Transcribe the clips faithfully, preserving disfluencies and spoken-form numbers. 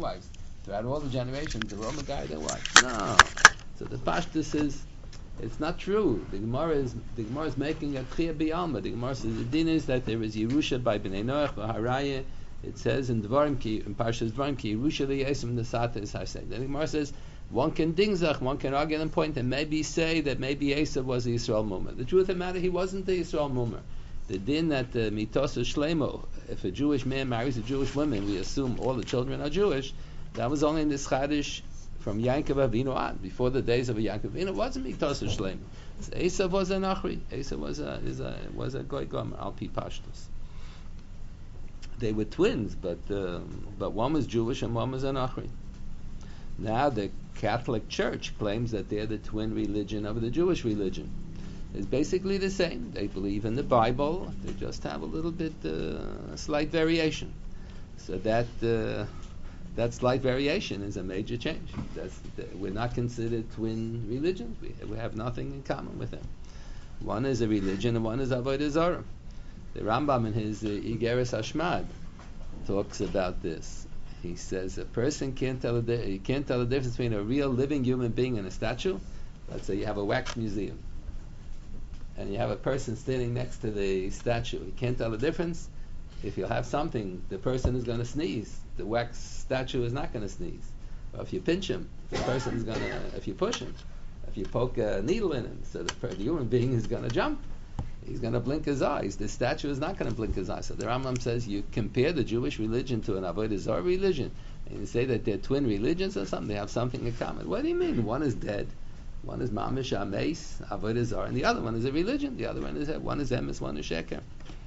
wives. Throughout all the generations, the Roman guy their wives. No. So the Pashtus is, it's not true. The Gemara is the Gemara is making a Tchiyah B'Alma. The Gemara says the din is that there is Yerusha by Bnei Noach v'Haraya. It says in Dvarim ki in Parshas Dvarim ki Yerusha li'Esim Nesata is Hasei. The Gemara says one can dingzach, one can argue and point and maybe say that maybe Esav was the Yisrael Mumer. The truth of the matter, he wasn't the Yisrael Mumer. The din that the mitos shlemo, if a Jewish man marries a Jewish woman, we assume all the children are Jewish. That was only in this Chadish from Yankov Avinu on. Before the days of Yankov Avinu, it wasn't mitos shlemo. Esav was a nachri. Esav was a is a was a goy gomer al pi pashtus. They were twins, but um, but one was Jewish and one was an Achri. Now the Catholic Church claims that they're the twin religion of the Jewish religion. It's basically the same. They believe in the Bible. They just have a little bit, uh, slight variation. So that uh, that slight variation is a major change. That's, we're not considered twin religions. We, we have nothing in common with them. One is a religion and one is Avodah Zarah. The Rambam in his uh, Igeres Hashmad talks about this. He says a person can't tell the you can't tell the difference between a real living human being and a statue. Let's say you have a wax museum, and you have a person standing next to the statue. You can't tell the difference. If you have something, the person is going to sneeze. The wax statue is not going to sneeze. Or if you pinch him, the person is going to. If you push him, if you poke a needle in him, so the, the human being is going to jump. He's going to blink his eyes. The statue is not going to blink his eyes. So the Rambam says you compare the Jewish religion to an Avodah Zarah religion, and you say that they're twin religions or something. They have something in common. What do you mean? One is dead, one is Mamish Ameis Avodah Zarah, and the other one is a religion. The other one is one is Emes, one is Sheker.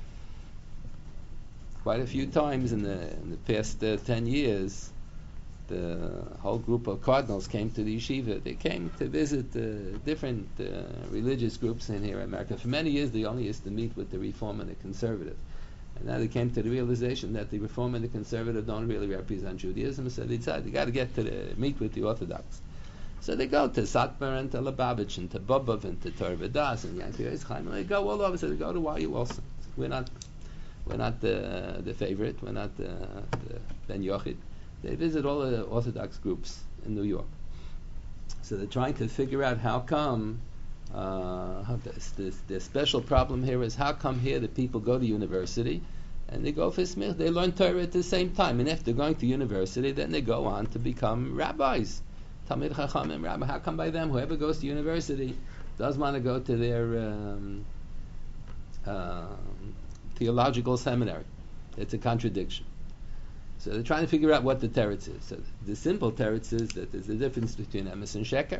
Quite a few times in the in the past uh, ten years, the whole group of cardinals came to the yeshiva. They came to visit uh, different uh, religious groups in here in America. For many years, they only used to meet with the Reform and the Conservative. And now they came to the realization that the Reform and the Conservative don't really represent Judaism, so they decided they got to get to the, meet with the Orthodox. So they go to Satmar and to Lubavitch and to Bobov and to Torah Vodaas and Yankee Yitzchaim. They go all over. So they go to Y U also. We're not, we're not the the favorite. We're not the, the Ben Yochid. They visit all the Orthodox groups in New York. So they're trying to figure out how come, uh, how this, this, the special problem here is how come here the people go to university and they go for smich, they learn Torah at the same time. And if they're going to university, then they go on to become rabbis. Talmid Chachamim, rabbi. How come by them, whoever goes to university does want to go to their um, uh, theological seminary? It's a contradiction. So they're trying to figure out what the teretz is. So the simple teretz is that there's a difference between emes and sheker.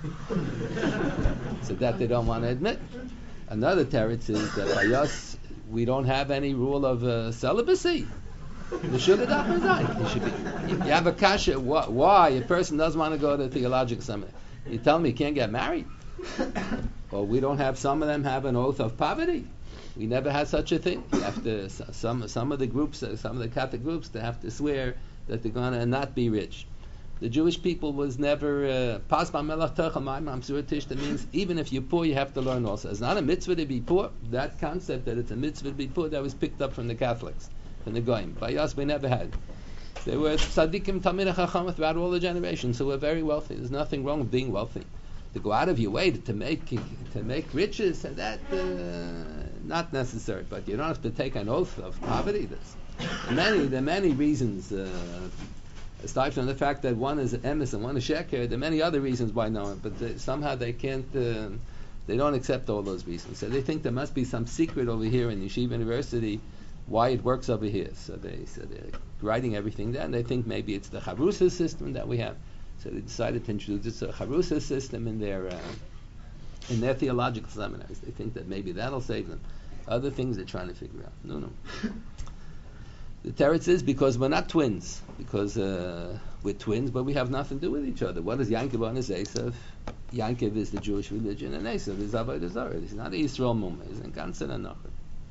So that they don't want to admit. Another teretz is that by us, we don't have any rule of uh, celibacy. The should have You have a kasha. Why a person doesn't want to go to theological seminary? You tell me he can't get married? Or we don't have, some of them have an oath of poverty. We never had such a thing. You have to, some some of the groups, some of the Catholic groups, they have to swear that they're going to not be rich. The Jewish people was never pas b'melach techel mamsur tish. That means even if you're poor, you have to learn also. It's not a mitzvah to be poor. That concept that it's a mitzvah to be poor, that was picked up from the Catholics, from the Goyim. By us, we never had. They were tzaddikim tamid chacham throughout all the generations, so we're very wealthy. There's nothing wrong with being wealthy. To go out of your way to make to make riches, and that uh, not necessary. But you don't have to take an oath of poverty. There's many there are many reasons. Uh, aside from the fact that one is emes and one is sheker, there are many other reasons why no. But they, somehow they can't. Uh, they don't accept all those reasons. So they think there must be some secret over here in Yeshiva University why it works over here. So they so they're writing everything down. They think maybe it's the Chavrusa system that we have. So they decided to introduce a Chavrusa system in their uh, in their theological seminaries. They think that maybe that'll save them. Other things they're trying to figure out. No, no. The teretz is because we're not twins. Because uh, we're twins, but we have nothing to do with each other. What is Yankov and Esav? Yankov is the Jewish religion, and Esav is Avodah Zarah. He's not a Yisrael Mumma. He's in Ganser and Nachar.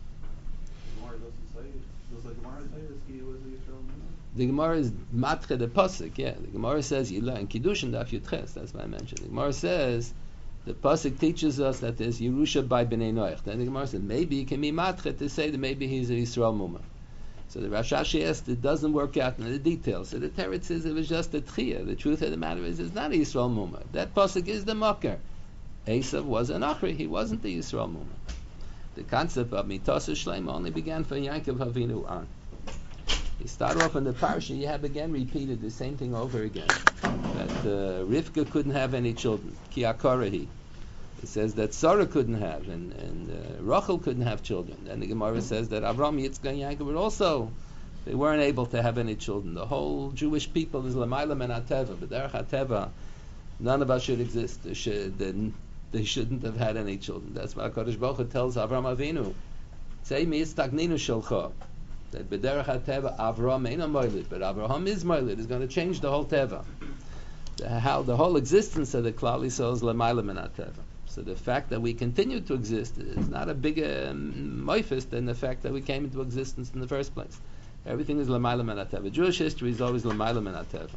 The Gemara is matre the pasuk. Yeah, the Gemara says you learn Kiddushin daf Yudches. That's what I mentioned. The Gemara says the pasuk teaches us that there's Yerusha by Bnei Noach. Then the Gemara says maybe it can be matre to say that maybe he's a Yisrael Mumma. So the Rashashi asked, it doesn't work out in the details. So the Teretz says it was just a tchiyah. The truth of the matter is, it's not a Yisrael Muma. That pasuk is the Makar. Esav was an Achri. He wasn't the Yisrael Muma. The concept of Mitas Shlema only began for Yaakov Avinu on. He started off in the parsha. You have again repeated the same thing over again. That uh, Rivka couldn't have any children. Ki Akorahi. It says that Sarah couldn't have, and, and uh, Rachel couldn't have children. And the Gemara says that Avram, Yitzchak, and Yaakov were also, they weren't able to have any children. The whole Jewish people is Lamayla Men HaTeva, but Derech HaTeva, none of us should exist. They, should, they, they shouldn't have had any children. That's why HaKadosh Baruch Hu tells Avram Avinu, Say mi Yitztagninu Shelcha, that B'derech HaTeva, Avram ain't a Moilid, but Avraham is Moilid. Is going to change the whole Teva. The, how the whole existence of the Klal Yisrael is Lamayla Men HaTeva. So the fact that we continue to exist is not a bigger um, moifus than the fact that we came into existence in the first place. Everything is l'mayla min hateva. Jewish history is always l'mayla min hateva.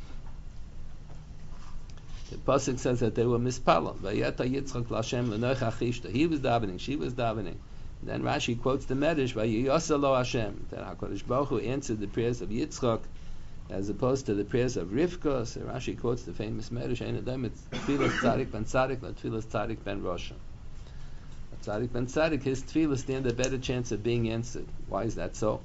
The pasuk says that they were mispalel. Vayeta Yitzchak l'Hashem l'noich achishta. He was davening, she was davening. Then Rashi quotes the Medrash, Vayiyasa lo Hashem. That HaKadosh Baruch Hu answered the prayers of Yitzchak as opposed to the prayers of Rivka. So Rashi quotes the famous Medrash, Ein Adam, it's Tfilas Tzadik ben Tzadik, not Tfilas Tzadik ben Rosha. Tzadik ben Tzadik, his Tfilas stand a better chance of being answered. Why is that so?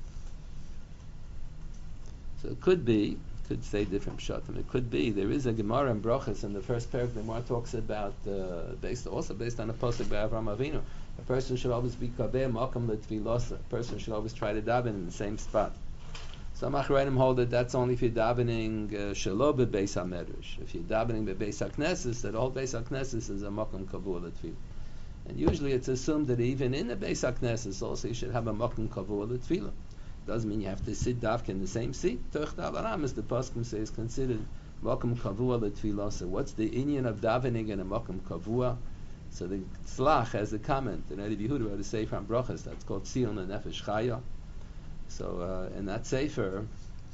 So it could be, could say different pshatim. It could be there is a Gemara in Brachas in the first paragraph. The Gemara talks about uh, based also based on a pasuk by Avraham Avinu. A person should always be kabeh makam letfilosa. A person should always try to daven in the same spot. Some Achreinim hold that that's only if you're davening shelo bebeis hamedrash. If you're davening bebeis hakneses, that all beis hakneses is a makam kavua letfil. And usually it's assumed that even in the beis hakneses also you should have a makam kavua letfil. Doesn't mean you have to sit dafka in the same seat. Toch davaram, as the pasuk says, considered makam kavua letfilah. So what's the inyan of davening in a makam kavua? So the Tzlach has a comment in Erev Yehuda wrote a sefer on brachas that's called Tzion Nefesh Chaya. So uh, in that sefer,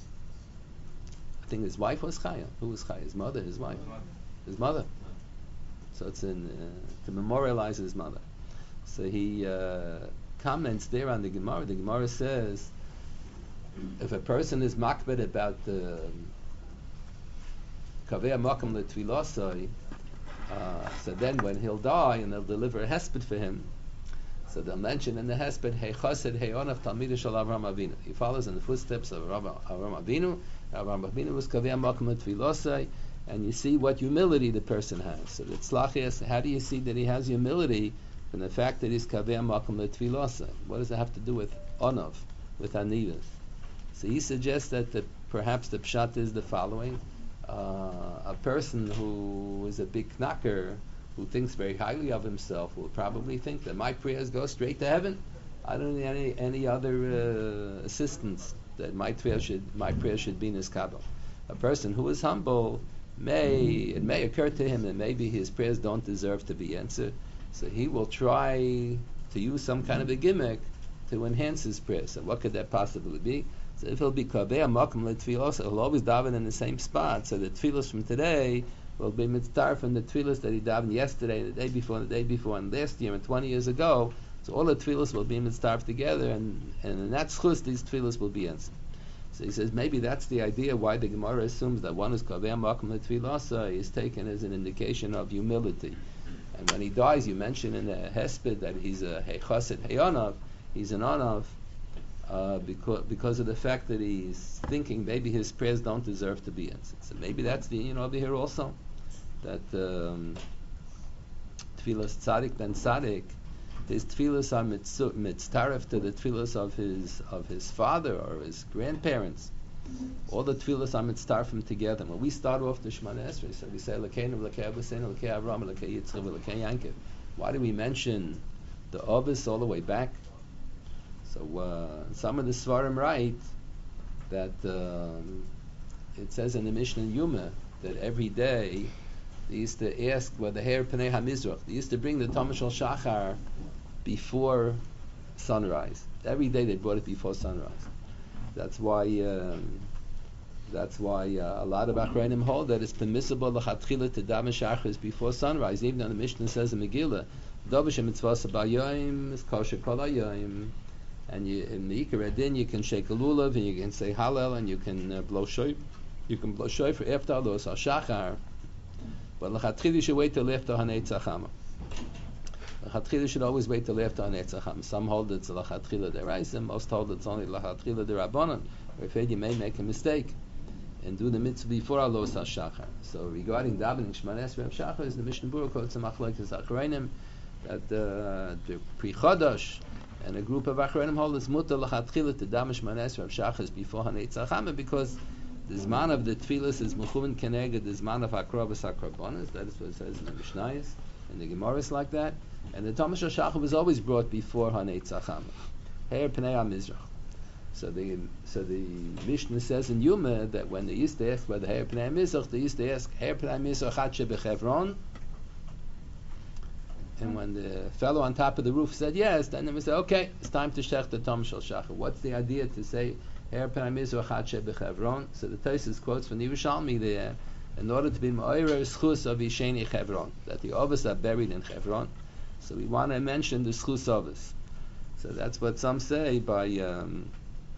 I think his wife was Chaya. Who was Chaya? His mother, his wife, his mother. So it's in uh, to memorialize his mother. So he uh, comments there on the Gemara. The Gemara says, if a person is makbed about the kaveh makam letfilasai, uh, so then when he'll die and they'll deliver a hesped for him, so they'll mention in the hesped, hey chased hey onav talmid shel Avraham Avinu. He follows in the footsteps of Avraham Avinu. Avraham Avinu was kaveh makam letfilasai, and you see what humility the person has. So the tzlach asks, how do you see that he has humility from the fact that he's kaveh makam letfilasai? What does it have to do with onav, with anivas? So he suggests that the, perhaps the pshat is the following. Uh, a person who is a big knacker, who thinks very highly of himself, will probably think that my prayers go straight to heaven. I don't need any, any other uh, assistance that my prayer should my prayer should be niskabel. A person who is humble, may it may occur to him that maybe his prayers don't deserve to be answered, so he will try to use some kind of a gimmick to enhance his prayers. So what could that possibly be? So if he'll be kaveh makam letfilos, he'll always daven in the same spot. So the tefillos from today will be mitzvah from the tefillos that he davened yesterday, the day before, the day before, and last year, and twenty years ago. So all the tefillos will be mitzvah together, and and in that schus these tefillos will be answered. So he says maybe that's the idea why the Gemara assumes that one who's kaveh makam letfilos is taken as an indication of humility. And when he dies, you mention in the hesped that he's a hey chassid hey onav, he's an onav. Uh, because because of the fact that he's thinking maybe his prayers don't deserve to be answered. So maybe that's the you know over here also that um, tefillas tzadik ben tzadik, his tefillas are mitztaref to the tefillas of his of his father or his grandparents. All the tefillas are mitztarefim together. When we start off the Shemana Esrei, so we say Lekeinu, Lekei Abuseinu, Lekei Avram, Lekei Yitzchak, Lekei Yankov. Why do we mention the Ovis all the way back? So uh, some of the Svarim write that um, it says in the Mishnah in Yuma that every day they used to ask whether hair Pnei HaMizrach. They used to bring the Tamar Shel Shachar before sunrise. Every day they brought it before sunrise. That's why um, that's why uh, a lot of Achreinim hold that it's permissible l'chatchila to daven Shachris before sunrise. Even though the Mishnah says in Megillah, Davish mitzvah sabayim is kosher kol hayom. and you, in the Ikar Adin you can shake a lulav and you can say Hallel and you can uh, blow shoy. You can blow shoy for after Alos HaShachar, but L'chatchila you should wait till after Hanetz Chama. L'chatchila you should always wait till after Hanetz Chama. Some hold it's L'chatchila Deraisa, most hold it's only L'chatchila Derabanan. We're afraid you may make a mistake and do the mitzvah before Alos HaShachar. So regarding davening Shemona Esrei Shachar, is the Mishnah Berurah quotes a machlokes Achronim that uh, the Pri Chodosh and a group of Achronim hold it's mutar l'chatchila to daven Shemona Esrei Shachar before Hanetz Chama because the zman of the tefillas is mechumen keneged the zman of hakrobas hakrabonis. That is what it says in the Mishnayos and the Gemara is like that. And the Thomas Shachar was always brought before Hanetz Chama. Her Pnei HaMizrach. So the so the Mishnah says in Yuma that when they used to ask whether Her Pnei HaMizrach, they used to ask Her Pnei HaMizrach Hatshe Bechevron. And when the fellow on top of the roof said yes, then they would say, okay, it's time to shech the Tom Shel Shachar. What's the idea to say Her Pnei HaMizrach Hatshe Bechevron? So the Tosfos quotes from the Yerushalmi there, in order to be Ma'orer Schus of Yisheni Chevron, that the Avos are buried in Chevron. So we want to mention the Schus Avos. So that's what some say by. Um,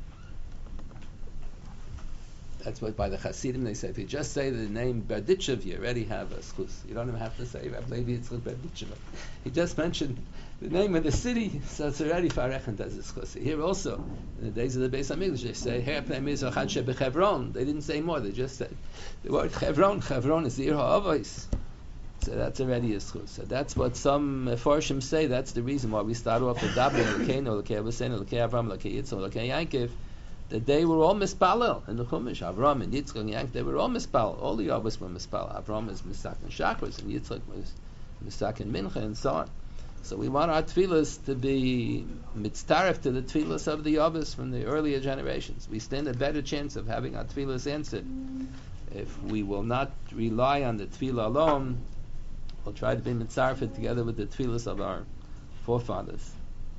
That's what by the Hasidim they say. If you just say the name Berditchev, you already have a schus. You don't even have to say Reb Levi Yitzchak Berditchev. He just mentioned the name of the city, so it's already farechent as a schus. Here also, in the days of the Beis Hamikdash, they say Her Pnei HaMizrach Hadshe Bechevron. They didn't say more. They just said the word Chevron. Chevron is the Ir HaAvos. So that's already a schus. So that's what some Mefarshim say. That's the reason why we start off with Daber, Lekeinu, Lekei Avosenu, Lekei Avram, Lekei Yitzchak, Lekei Yaakov. That they were all mispalel in the Chumash. Avram and Yitzchak and Yaakov, they were all mispalel. All the Avos were mispalel. Avram is misak and Shachris, and Yitzchak was misak and Mincha, and so on. So we want our tefillas to be mitztaref to the tefillas of the Avos from the earlier generations. We stand a better chance of having our tefillas answered if we will not rely on the tefillah alone. We'll try to be mitzaref together with the tefillas of our forefathers.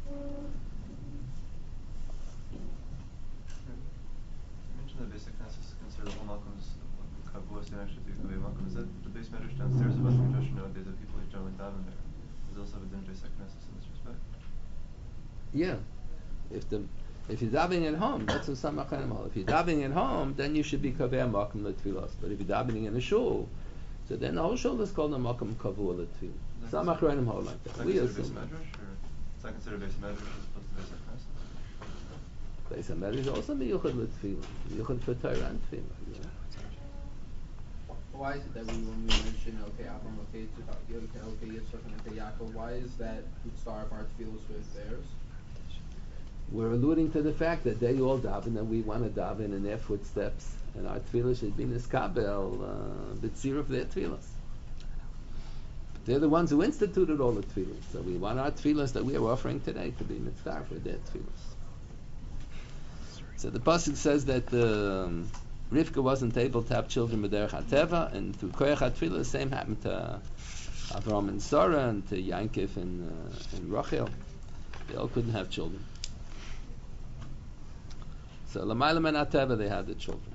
The basic Knesset considered all Malcolm's Kavuas and actually the Malcolm. Is that the base medrash downstairs of us? Midrash nowadays that people who generally daven there. There's also a din basic Knesset in this respect. Yeah, if the if you're davening at home, that's what some Acharonim hold. If you're davening at home, then you should be kaveh Malcolm letfilos. But if you're davening in a shul, so then the whole shul is called a Malcolm kavua letfilos. Some Acharonim hold like that. Is that We considered base assume. medrash, or is that considered base medrash as opposed to basic Knesset? Beis Hamikdash is also miyuchad letfilos, miyuchad for Torah and tefillah. Yeah. Why is it that we, when we mention okay, Avram, okay, Yitzchak, okay, Yitzchak, and okay, Yaakov, why is that we start our tefillos with theirs? We're alluding to the fact that they all daven and we want to daven in their footsteps, and our tefillah should be niskabel, uh, b'tzir of their tefillahs. They're the ones who instituted all the tefillahs, so we want our tefillahs that we are offering today to be mitzvah for their tefillahs. So the pasuk says that um, Rivka wasn't able to have children with Derech HaTeva, and through Koyach HaTefillah, the same happened to Avram and Sarah, and to Yankov and, uh, and Rachel. They all couldn't have children. So L'mayla Men HaTeva, they had the children.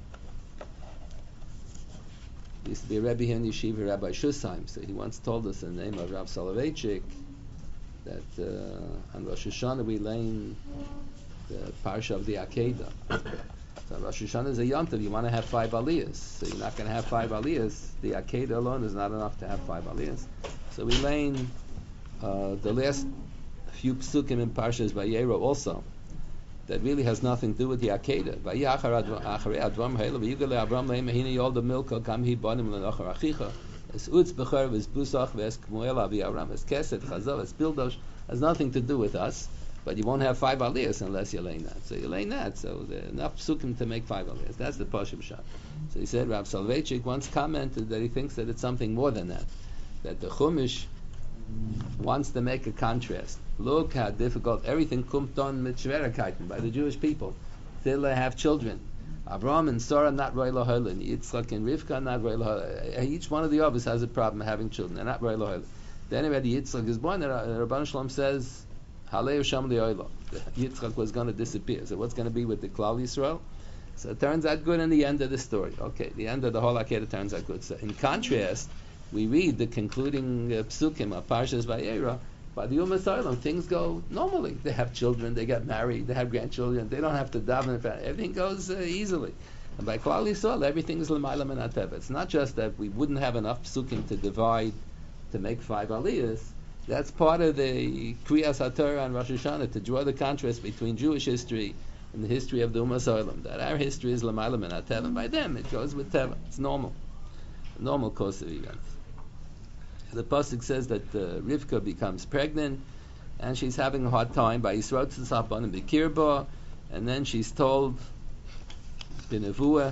There used to be a Rebbe here in Yeshiva, Rabbi Shusheim, so he once told us in the name of Rav Soloveitchik that uh, on Rosh Hashanah we learn the parsha of the Akedah. So Rosh Hashanah is a yontav. You want to have five aliyahs, so you're not going to have five aliyahs. The Akedah alone is not enough to have five aliyahs. So we learn uh, the last few psukim in Parshas Vayera also that really has nothing to do with the Akedah. Vayachar acharei advam ha'ela v'yigale Avram lehem hina yolda milka kam hi banim lenachar achicha es utz bechar v'es busach v'es kmuel avi Avram es keset chazav es pildosh has nothing to do with us. But you won't have five aliyahs unless you lay that. So you lay that. So there are enough psukim to make five aliyahs. That's the Pashim Shah. So he said, Rav Soloveitchik once commented that he thinks that it's something more than that. That the Chumash wants to make a contrast. Look how difficult everything kumt on mit Shverakaiten by the Jewish people till they have children. Avram and Sarah not Roi Lahoilin. Yitzchak and Rivka not Roi Lahoilin. Each one of the others has a problem having children. They're not Roi Lahoilin. Then already Yitzchak is born, and Rabban Shalom says, Yitzchak was going to disappear. So what's going to be with the Klal Yisrael? So it turns out good in the end of the story. Okay, the end of the whole Akedah turns out good. So in contrast, we read the concluding uh, psukim of Parshas Vayera By the Ummah Soilem, things go normally. They have children, they get married, they have grandchildren, they don't have to daven. Everything goes uh, easily. And by Klal Yisrael, everything is l'mayla min hateva. It's not just that we wouldn't have enough psukim to divide, to make five aliyahs. That's part of the Kriyas HaTorah and Rosh Hashanah, to draw the contrast between Jewish history and the history of the Ummah Soilem. That our history is l'mayla min hateva, and by them it goes with teva. It's normal. A normal course of events. The pasuk says that uh, Rivka becomes pregnant, and she's having a hard time by Yisroel Tzapon and Bekirba, and then she's told B'nevuah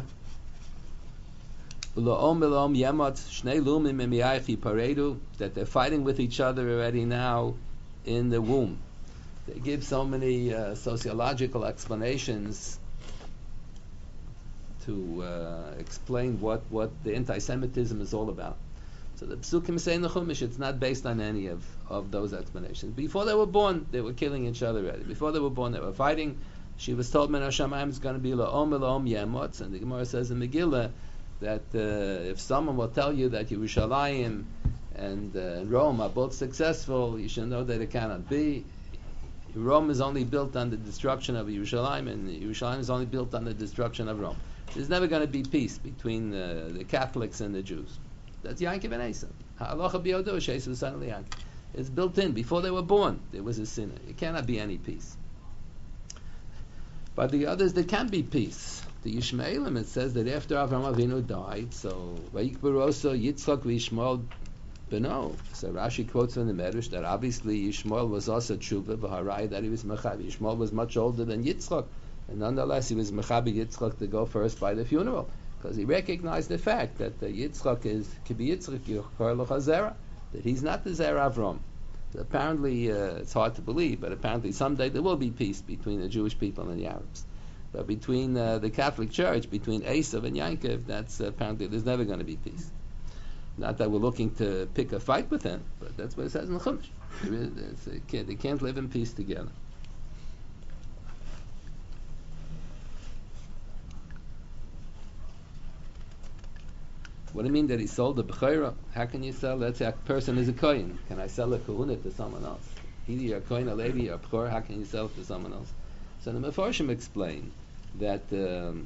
U'la'om Elom Yemot Shnei Lumim Emiyachi Paredu, that they're fighting with each other already now in the womb. They give so many uh, sociological explanations to uh, explain what, what the anti-Semitism is all about. So the Psukim say in the Chumash, it's not based on any of, of those explanations. Before they were born, they were killing each other already. Before they were born, they were fighting. She was told, Men HaShamayim is going to be La'om Elom Yemotz, and the Gemara says in Megillah that uh, if someone will tell you that Yerushalayim and uh, Rome are both successful, you should know that it cannot be. Rome is only built on the destruction of Yerushalayim, and Yerushalayim is only built on the destruction of Rome. There's never going to be peace between uh, the Catholics and the Jews. That's Yankov and Esav. Ha'alacha b'yodo she'esav son of Yankov. It's built in. Before they were born, there was a sinner. It cannot be any peace. But the others, there can be peace. The Yishmaelim, it says that after Avraham Avinu died, so Vayikbaroso Yitzchak v'Yishmael beno. So Rashi quotes from the Medrash that obviously Yishmael was also tshuva, v'harai that he was mechabi. Yishmael was much older than Yitzchak, and nonetheless he was mechabi Yitzchak to go first by the funeral, because he recognized the fact that the Yitzchak is Kibi Yitzchak Yochar L'Chazera, that he's not the Zera Avram. So apparently, uh, it's hard to believe, but apparently someday there will be peace between the Jewish people and the Arabs. But between uh, the Catholic Church, between Esav and Yankov, that's uh, apparently there's never going to be peace. Not that we're looking to pick a fight with him, but that's what it says in the Chumash. There is, it's a, can't, they can't live in peace together. What do you mean that he sold the Bechira? How can you sell? Let's say a person is a Kohen. Can I sell a Kahuna to someone else? Either you're a Kohen, a Levi, or a Bechor, how can you sell it to someone else? So the Mefarshim explain that um,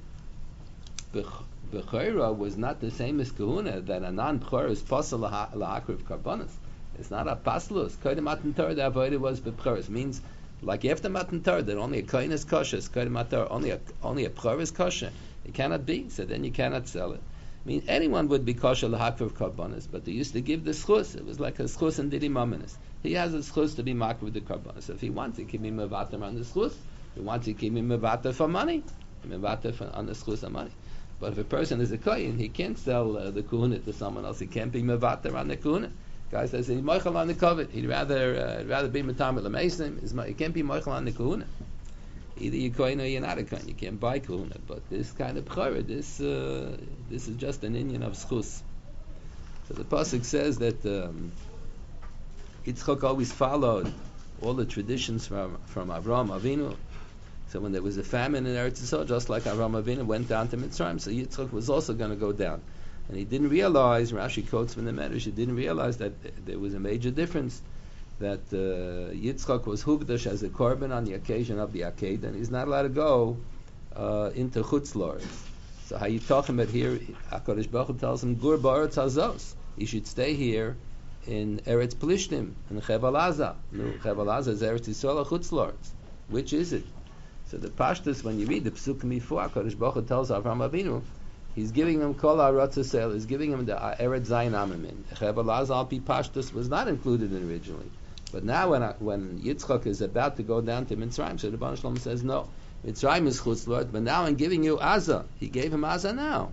Bechira was not the same as Kahuna, that a non-Bechor is Pasal Lahakriv Karbonis. It's not a Paslus. Kohen Matan Torah, the Avodah was Bechor. It means, like after Matan Torah, that only a Kohen is kosher, Kohen Matan Torah, only a, only a Bechor is kosher. It cannot be, so then you cannot sell it. I mean, anyone would be kosher l'hakriv karbanis, but they used to give the schus. It was like a schus and didi maminis. He has a schus to be makriv with the karbanis. So if he wants, he can be mevater on the schus. If he wants, he can be mevater for money, mevater for, on the schus and money. But if a person is a kohen, he can't sell uh, the kuhuna to someone else. He can't be mevater on the kuhuna. Guy says he's moichel on the kovet. He'd rather uh, rather be metamel l'meisim. He can't be moichel on the kuhuna. Either you're kohen or you're not a kohen. You can't buy kuhuna. But this kind of bechora, this uh, this is just an inyan of schus. So the pasuk says that um, Yitzchak always followed all the traditions from from Avraham Avinu. So when there was a famine in Eretz Yisrael, just like Avraham Avinu went down to Mitzrayim, so Yitzchak was also going to go down. And he didn't realize, Rashi quotes from the Medrash, he didn't realize that th- there was a major difference, that uh, Yitzchak was hugdash as a korban on the occasion of the Akedah, and he's not allowed to go uh, into Chutz La'aretz. So how you talking about here, HaKadosh Baruch Hu tells him, Gur ba'aretz hazos, he should stay here in Eretz Plishtim, in Cheval Aza. No, Cheval Aza is Eretz Yisrael or Chutz La'aretz. Which is it? So the Pashtus, when you read the Psukim before, HaKadosh Baruch Hu tells Avraham Avinu, he's giving him Kol HaRatzasel, he's giving him the Eretz Zayin Amamin. Cheval Aza al Pi Pashtus was not included in originally. But now when when Yitzchak is about to go down to Mitzrayim, so the Baruch Shalom says, no, Mitzrayim is Chutz La'aretz, but now I'm giving you Aza. He gave him Aza now.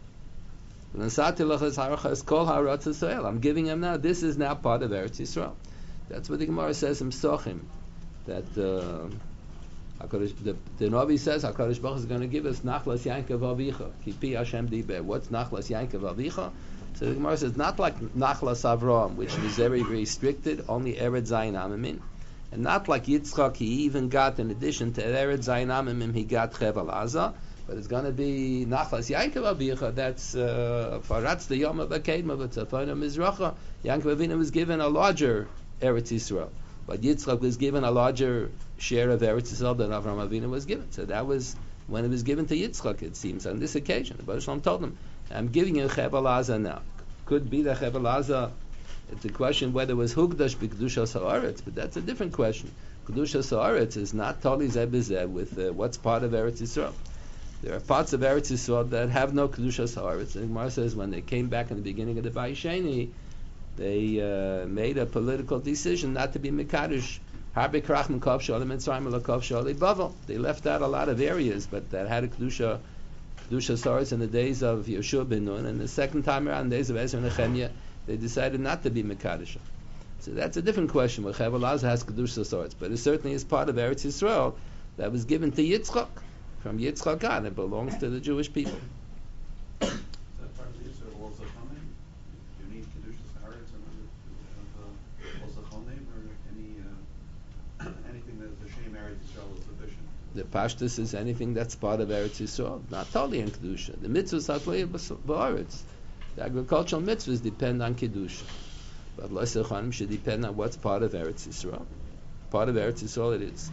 I'm giving him now. This is now part of Eretz Yisrael. That's what the Gemara says in Psochim. That uh, the, the Navi says HaKadosh Baruch Hu is going to give us Nachlas Yankov Avicha. Kipi Hashem Diber. What's Nachlas Yankov Avicha? So the Gemara says not like Nachlas Avraham, which is very restricted, only Eretz Zayin Amamin. And not like Yitzchak, he even got, in addition to Eretz Zayin Amimim, he got Cheval Aza. But it's going to be Nachlas Yankov Avicha. That's uh, Faratz the Yom of Akedma, but Tzafona Mizracha. Yankov Avinu was given a larger Eretz Yisrael. But Yitzchak was given a larger share of Eretz Yisrael than Avraham Avinu was given. So that was when it was given to Yitzchak, it seems, on this occasion. The Baruch Shalom told him, I'm giving you Chebel Aza now. Could be the Chebel Aza. It's a question whether it was Hugdash b'Kedushas Haaretz, but that's a different question. Kedushas Haaretz is not totally zeh b'zeh with uh, what's part of Eretz Yisrael. There are parts of Eretz Yisrael that have no Kedushas Haaretz. And Gemara says when they came back in the beginning of the Bayisheni, they uh, made a political decision not to be Mekadosh. Harbe Krach Mekov Shalei Mitzrayim Lekov Shalei Bavel. They left out a lot of areas, but that had a Kedusha Kedushas Haaretz in the days of Yeshua ben Nun, and the second time around, in the days of Ezra and Nehemiah, they decided not to be Mekadosh. So that's a different question. Where Chebel Aza has Kedushas Haaretz, but it certainly is part of Eretz Yisrael that was given to Yitzchak. From Yitzchak on, it belongs to the Jewish people. Is that part of the Yisrael also Chonim? Do you need Kedushas Haaretz in order to have uh, also Chonim, or any uh, anything that is the Shem Eretz Yisrael is sufficient? The Pashtus is anything that's part of Eretz Yisrael, not totally in Kedusha. The mitzvahs are b'Aretz. The agricultural mitzvahs depend on Kedusha. But L'aseh Chonim should depend on what's part of Eretz Yisrael. Part of Eretz Yisrael it is.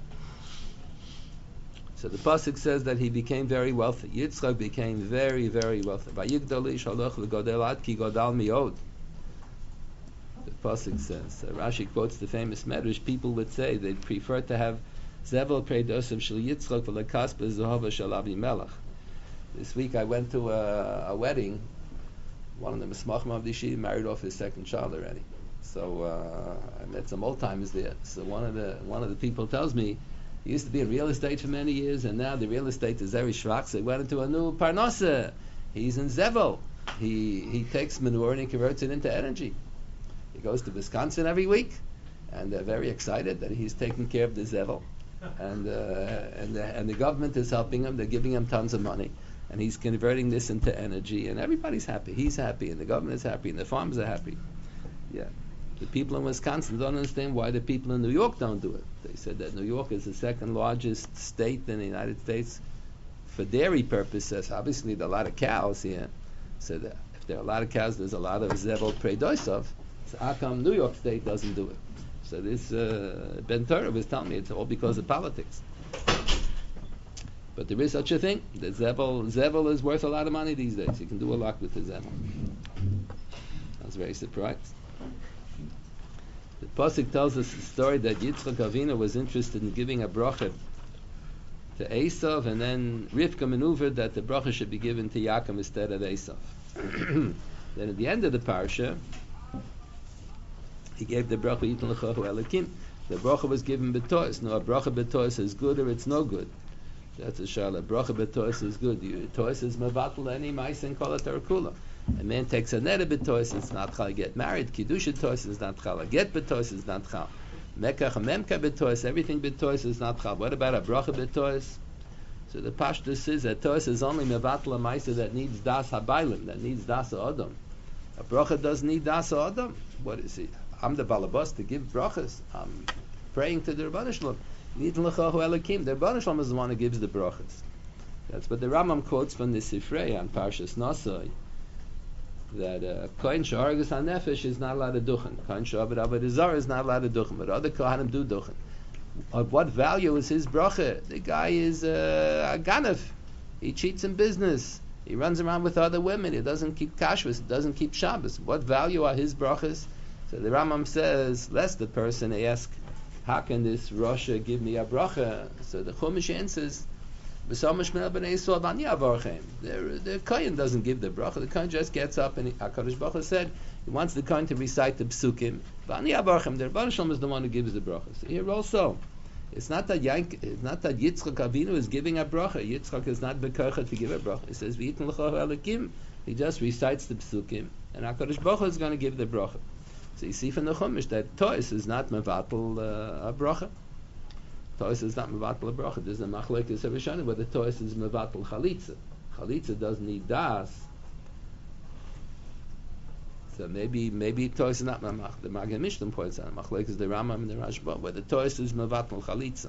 So the pasuk says that he became very wealthy. Yitzchak became very, very wealthy. Vayigdal ish haloch v'godel ad ki godal miod. The pasuk says. Uh, Rashi quotes the famous Medrash. People would say they'd prefer to have zevel preidosim shel Yitzchak v'lekas b'zohava shel Avimelech. This week I went to a, a wedding. One of the Mesmachim of the Yeshiva married off his second child already. So uh, I met some old timers there. So one of the one of the people tells me, he used to be in real estate for many years, and now the real estate is very schwach, so he went into a new parnasa. He's in Zevel. He he takes manure and he converts it into energy. He goes to Wisconsin every week, and they're very excited that he's taking care of the Zevel. And, uh, and, the, and the government is helping him. They're giving him tons of money. And he's converting this into energy, and everybody's happy. He's happy, and the government is happy, and the farmers are happy. Yeah. The people in Wisconsin don't understand why the people in New York don't do it. They said that New York is the second largest state in the United States for dairy purposes. Obviously, there are a lot of cows here. So that if there are a lot of cows, there's a lot of Zevel Predoisov. So how come New York State doesn't do it? So this uh, Ben Torah was telling me it's all because of politics. But there is such a thing. The Zevel, Zevel is worth a lot of money these days. You can do a lot with the Zevel. I was very surprised. The pasuk tells us the story that Yitzchak Avinu was interested in giving a bracha to Esav, and then Rivka maneuvered that the bracha should be given to Yaakov instead of Esav. Then at the end of the parsha, he gave the bracha Yitin L'chohu Elikim. The bracha was given b'tois. No, a bracha b'tois is good or it's no good. That's a shala. Bracha b'tois is good. Tois is mevatel any mais and kol kula. A man takes a neder b'tois, it's not chal get married. Kiddusha tois is not chal. A get b'tois is not chal. Mekach memka b'tois, everything b'tois is not chal. What about a bracha b'tois? So the pashtus says that tois is only mevatel a maisa that needs das habaylim, that needs das ha'odom. A bracha doesn't need das ha'odom. What is it? I'm the balabas to give brachas. I'm praying to the Rebbeinu Shalom. Yitin L'chohu Elikim. The Rebbeinu Shalom is the one who gives the brachas. That's what the Rambam quotes from the Sifrei on Parshas Nasai. That uh, Kohen Sh'Argus HaNefesh is not allowed to duchen. Kohen Sh'Avad Avodah Zarah is not allowed to duchen, but other Kohanim do duchen. Of what value is his bracha? The guy is uh, a ganef. He cheats in business. He runs around with other women. He doesn't keep kashrus. He doesn't keep Shabbos. What value are his brachas? So the Rambam says, lest the person ask, how can this Rasha give me a bracha? So the Chumash answers, the, the Kohen doesn't give the bracha. The Kohen just gets up and HaKadosh Baruch Hu said he wants the Kohen to recite the psukim. The Rebbeinu Shalom is the one who gives the bracha. So here also, it's not that Yank, it's not that Yitzchak Avinu is giving a bracha. Yitzchak is not bekocha to give a bracha. He says V'yitin l'chohu elikim. He just recites the psukim, and HaKadosh Baruch Hu is going to give the bracha. So you see from the Chumash that Tois is not mevatel uh, a bracha. Tois is not mevatel a bracha. There's a machlekes Rishonim where the Tois is mevatel chalitza. Chalitza doesn't need das. So maybe maybe Tois is not mamach. The Magen Mishnah points out machlekes the Rambam and the Rashba where the Tois is mevatel chalitza.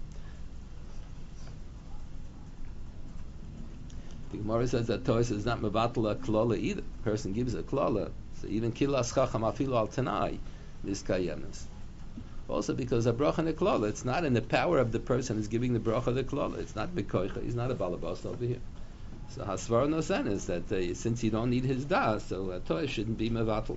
The Gemara says that Tois is not mevatel a klola either. The person gives a klola. So even kilas chacham afilu al tanai miskayemes. Also because a bracha and a klala, it's not in the power of the person who's giving the bracha the klala. It's not bekoicha. He's not a balabas over here. So hasvar no sen is that uh, since you don't need his das, so a toy shouldn't be mevatel.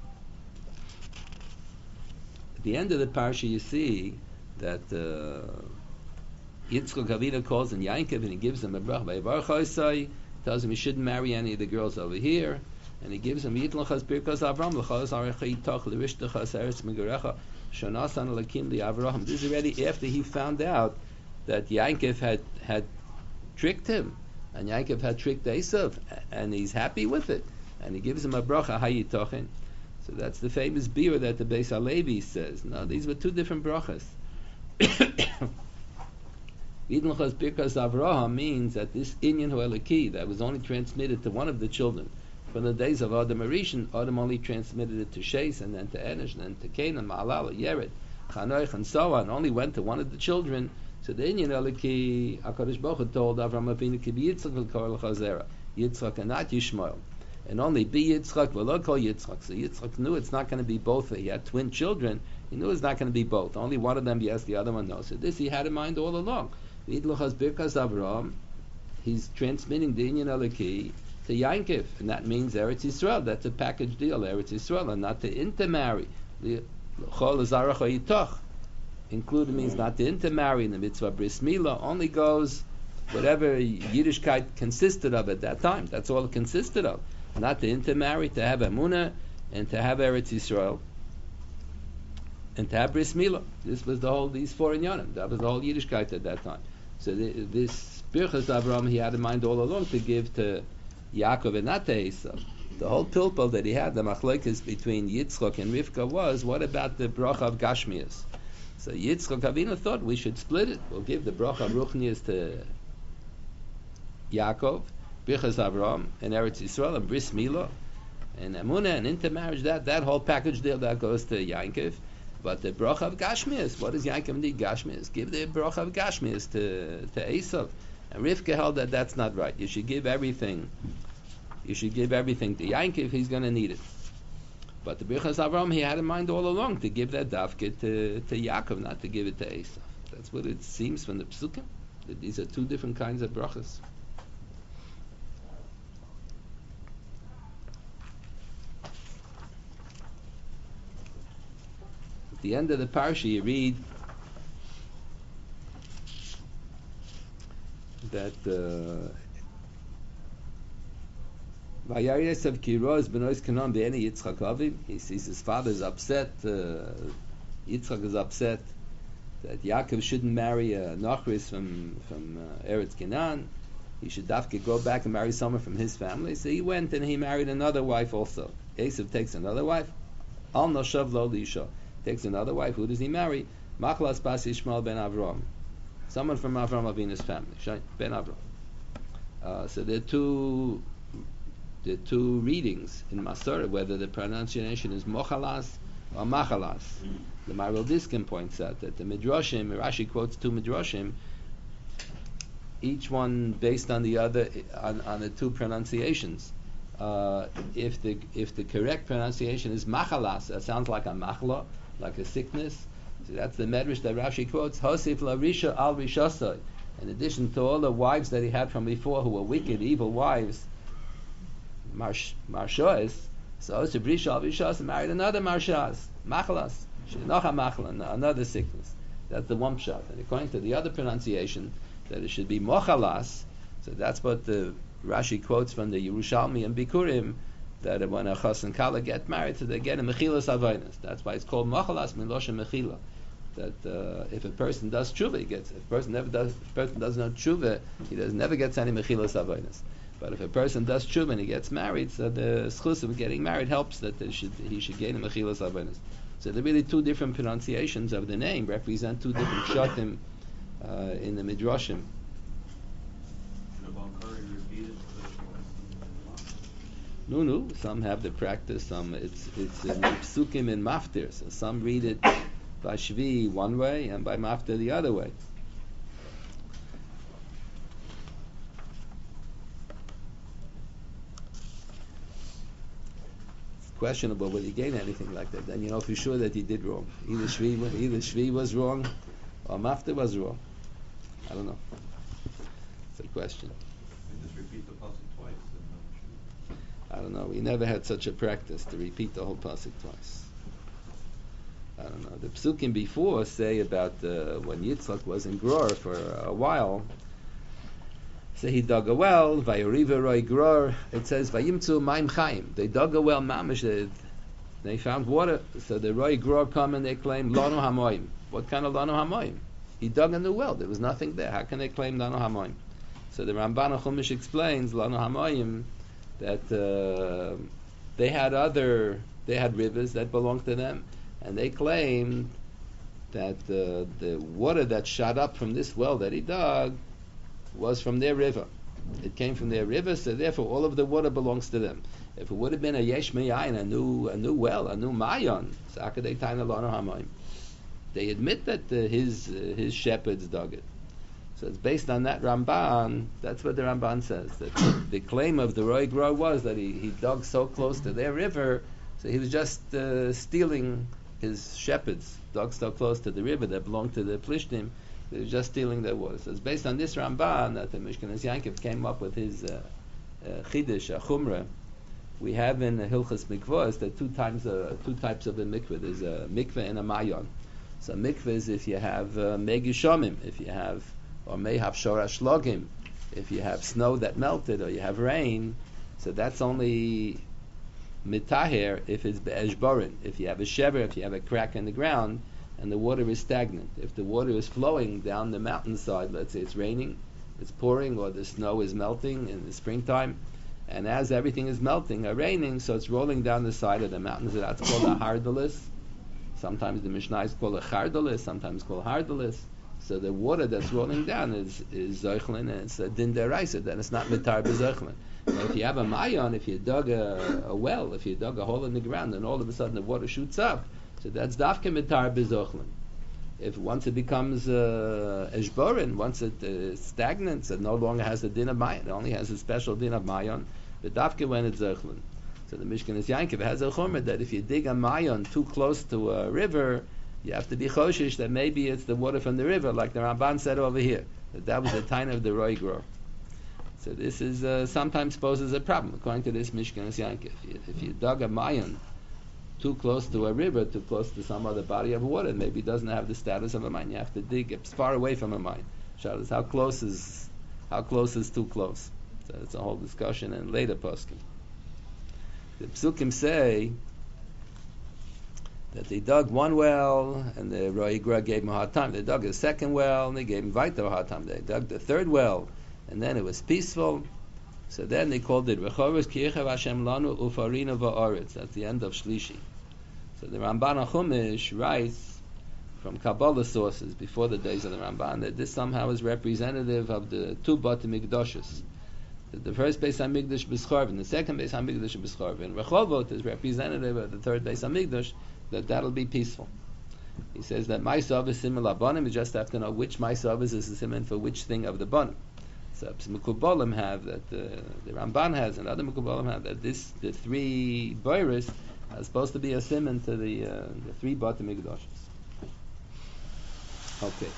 At the end of the parsha, you see that uh, Yitzchak Avinu calls in Yankov and he gives him a bracha. Vayivarach Osai, tells him he shouldn't marry any of the girls over here, and he gives him Yitlachas Birkas Avram L'chaz Arecha Yitach L'Rishtachas Eretz Megarecha Shanasan Lakim Li'Avraham. This is already after he found out that Yankov had had tricked him, and Yankov had tricked Esav, and he's happy with it, and he gives him a bracha Hayitachin. So that's the famous beer that the Beis Halevi says. No, these were two different brachas. Yidlachas Birkas Avraham means that this Inyan Ho'eliki that was only transmitted to one of the children from the days of Adam Arishan, Adam only transmitted it to Shes and then to Enosh and then to Canaan, Ma'alal, Yered, Chanoich, and so on. Only went to one of the children. So the Inyan Ho'eliki, HaKadosh Baruch Hu told Avram Avinu ki b'Yitzchak l'kor l'chazera, Yitzchak and not Yishmael, and only be Yitzchak v'lo kol Yitzchak. So Yitzchak knew it's not going to be both. He had twin children. He knew it's not going to be both. Only one of them yes, the other one no. So this he had in mind all along. Yidlachas Birkas Avram, he's transmitting the Inyan Eliki to Yankov, and that means Eretz Yisrael. That's a package deal, Eretz Yisrael, and not to intermarry. The Chol Azaracha Yitoch included means not to intermarry. In the mitzvah Bris Milah only goes whatever Yiddishkeit consisted of at that time. That's all it consisted of. Not to intermarry, to have Emunah, and to have Eretz Yisrael, and to have Bris Milah. This was the whole, these four inyanim. That was the whole Yiddishkeit at that time. So the, this Birchas Avram he had in mind all along to give to Yaakov and not to Esav. The whole pilpul that he had, the machlokes between Yitzchak and Rivka was, what about the bracha of Gashmias? So Yitzchak Avinu thought we should split it. We'll give the bracha of Ruchnias to Yaakov, Birchas Avram, and Eretz Yisrael, and Bris Milah, and Emunah, and intermarriage, that, that whole package deal, that goes to Yankov. But the bracha of Gashmias, what does Yankov need Gashmias? Give the bracha of Gashmias to, to Esav. And Rivka held that that's not right. You should give everything. You should give everything to Yankov, he's going to need it. But the Birchas Avram, he had in mind all along to give that dafke to, to Yaakov, not to give it to Esav. That's what it seems from the Psukim, that these are two different kinds of brachas. At the end of the parsha, you read that uh, Vayayesav Kiroz Benois Kanon Be'eni Yitzchak Avim. He sees his father is upset. Uh, Yitzchak is upset that Yaakov shouldn't marry a Nachris from from uh, Eretz Canaan. He should dafke go back and marry someone from his family. So he went and he married another wife also. Esav takes another wife. Al Noshav Lo Lisha. Takes another wife. Who does he marry? Machlas Bas Yishmael ben Avram. Someone from Avram Avinu's family. Ben Avram. Uh, so there are two, there are two readings in Masorah, whether the pronunciation is Mochalas or Machalas. The Maral Diskin points out that the Midrashim, Rashi quotes two Midrashim, each one based on the other, on, on the two pronunciations. Uh, if the if the correct pronunciation is Machalas, that sounds like a machla, like a sickness. So that's the medrash that Rashi quotes. Hosif larisha al rishasai. In addition to all the wives that he had from before, who were wicked, evil wives, marsh marshois. So Hosif risha al rishasai married another marshas, machalas, shenocha machla, another sickness. That's the one shot. And according to the other pronunciation, that it should be mochalas. So that's what the Rashi quotes from the Yerushalmi and Bikurim, that when a chas and kala get married, so they get a mechilas avainas. That's why it's called machalas milosha mechila. That uh, if a person does tshuva, he gets. If a person never does, if a person does not tshuva, he does never gets any mechilas avainas. But if a person does tshuva and he gets married, so the schus of getting married helps that they should, he should gain a mechilas avainas. So there are really two different pronunciations of the name, represent two different shatim uh, in the midrashim. No, no. Some have the practice. Some it's it's in psukim and maftir. So some read it by shvi one way and by maftir the other way. questionable whether he gained anything like that. Then you know for sure that he did wrong. Either Shvi, either Shvi was wrong, or Mafta was wrong. I don't know. It's a question. They just repeat the pasuk twice. And, uh, I don't know. We never had such a practice to repeat the whole pasuk twice. I don't know. The psukim before say about uh, when Yitzchak was in Gror for a while. Say he dug a well. Vayoriva roi Gror. It says Vayimtzu Maim Chaim. They dug a well. Mamish. They, they found water. So the roi Gror come and they claim Lano Hamoim. What kind of Lano Hamoim? He dug a new well. There was nothing there. How can they claim Lano Hamoim? So the Ramban Chumash explains Lano Hamoim that uh, they had other. They had rivers that belonged to them. And they claimed that uh, the water that shot up from this well that he dug was from their river. It came from their river, so therefore all of the water belongs to them. If it would have been a yesh miyayin, a new a new well, a new mayon, they admit that uh, his uh, his shepherds dug it. So it's based on that Ramban. That's what the Ramban says. That the, the claim of the Roy Gror was that he, he dug so close to their river, so he was just uh, stealing. His shepherds dug so close to the river that belonged to the Plishtim, they were just stealing their water. So it's based on this Ramban that the Mishkanas Yankov came up with his uh, uh, Chidush, a Chumrah. We have in Hilchas Mikvahs that two times uh, two types of a mikveh. There's a mikveh and a mayon. So mikveh is if you have uh, megishomim, if you have, or may have shorash logim, if you have snow that melted or you have rain. So that's only mitaher if it's be'eshborin, if you have a shever, if you have a crack in the ground and the water is stagnant. If the water is flowing down the mountainside, let's say it's raining, it's pouring, or the snow is melting in the springtime, and as everything is melting or raining, so it's rolling down the side of the mountains. That's called a hardalis. Sometimes the Mishnah is called a chardalis, sometimes called hardalis. So the water that's rolling down is is zoichlin, and it's a din deraisa, then it's not mitar bezoichlin. But if you have a mayon, if you dug a, a well, if you dug a hole in the ground, and all of a sudden the water shoots up, so that's dafke mitar bezochlin. If once it becomes uh, eshborin, once it uh, stagnates, it no longer has the din of mayon. It only has a special din of mayon. But dafke when it's zochlin. So the Mishkanas Yankov has a chomer that if you dig a mayon too close to a river, you have to be choshish that maybe it's the water from the river, like the Ramban said over here. That, that was the time of the Roy Gror. So this is uh, sometimes poses a problem, according to this Mishkanas Yankov. If you, if you dug a mayon too close to a river, too close to some other body of water, maybe it doesn't have the status of a mine. You have to dig as far away from a mine. Shabbos, how close is how close is too close? So it's a whole discussion in later poskim. The psukim say that they dug one well, and the Roy Gror gave him a hard time. They dug a second well, and they gave him Vaita a hard time. They dug the third well, and then it was peaceful. So then they called it Rechoros Kiyechav Hashem Lanu Ufarina Va'aretz. That's the end of Shlishi. So the Ramban HaChumash writes from Kabbalah sources before the days of the Ramban that this somehow is representative of the two Bate Mikdoshes. The first Beis HaMikdash B'Schorvin, the second Beis HaMikdash B'Schorvin. Rehovot is representative of the third Beis HaMikdash, that that'll be peaceful. He says that Ma'asav is similar Banim, you just have to know which Ma'asav is a simon for which thing of the Banim. So Mekubalim have that, uh, the Ramban has, and other Mekubalim have that this, the three Boiris are supposed to be a simon to the, uh, the three Bate Mikdoshes. Okay.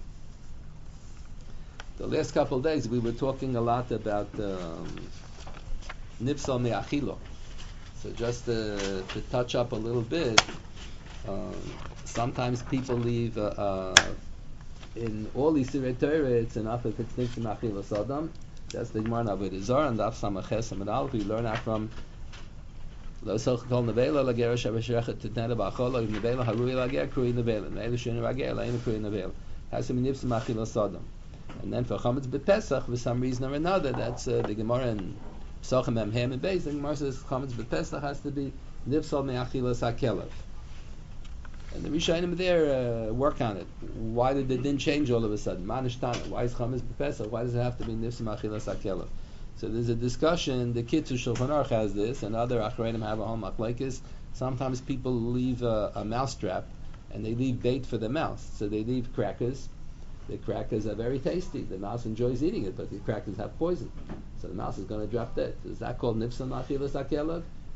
The last couple of days we were talking a lot about um, Nifsal Me'achilo. So just to, to touch up a little bit, um, sometimes people leave, uh, uh, in all these Sirei Torah, it's enough if it's Nifsal Me'achilo Sodom. That's the Gemara in Avodah Zarah, and Daf Samach and Aleph. We learn that from Lo Soch Kol Nevela Lager Shavashrechet Titneda Ba'achol Nevela Harui Lager Krui Nevela Nevela Shuni Lager Laina Krui Nevela has to be Nifsal Me'achilo Sodom. And then for Chametz B'Pesach, for some reason or another, that's uh, the Gemara in Pesachim Mem Hem and Beis. The Gemara says Chametz B'Pesach has to be Nifsal Me'achilas HaKelev. And the Rishonim there uh, work on it. Why did the din change all of a sudden? Manishtana. Why is Chametz B'Pesach? Why does it have to be Nifsal Me'achilas HaKelev? So there's a discussion. The Kitzur Shulchan Aruch has this, and other Achreinim have a whole machlekes. Sometimes people leave a, a mouse trap, and they leave bait for the mouse. So they leave crackers. The crackers are very tasty. The mouse enjoys eating it, but the crackers have poison. So the mouse is going to drop dead. Is that called Nifsal Me'achilas HaKelev?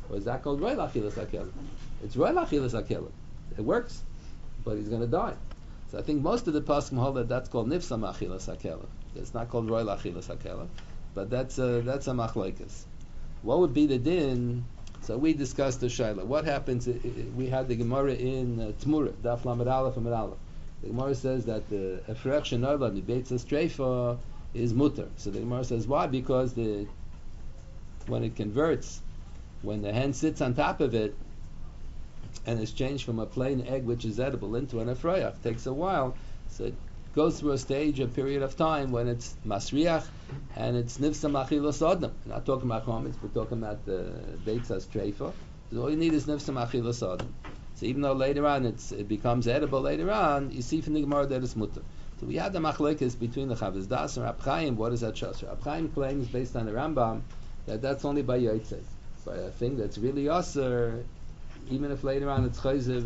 Or is that called Roy Lachilas HaKelef? It's Roy Lachilas HaKelef. It works, but he's going to die. So I think most of the Paskim hold that that's called Nifsa Machilas HaKelef. It's not called Roy Lachilas HaKelef, but that's a, that's a Machlokes. What would be the din? So we discussed the Shaila. What happens? i- i- We had the Gemara in uh, Tmura, Daf Lamed Aleph and Aleph. The Gemara says that the Efrech Shenola Mibeitza Streifa is mutter. So the Gemara says why? Because the when it converts, when the hen sits on top of it, and it's changed from a plain egg which is edible into an Efrayach, it takes a while. So it goes through a stage, a period of time when it's Masriach and it's Nifsa Machilas Adam. We're not talking about Chometz, we're talking about the Beitzas Treifa. So all you need is Nifsa Machilas Adam. So even though later on it's, it becomes edible later on, you see from the Gemara that it's mutter. So we had the machlekes between the Chavos Das and Rab Chaim. What is that shas? Rab Chaim claims, based on the Rambam, that that's only by Yotzei. By a thing that's really aser, even if later on it's chayzev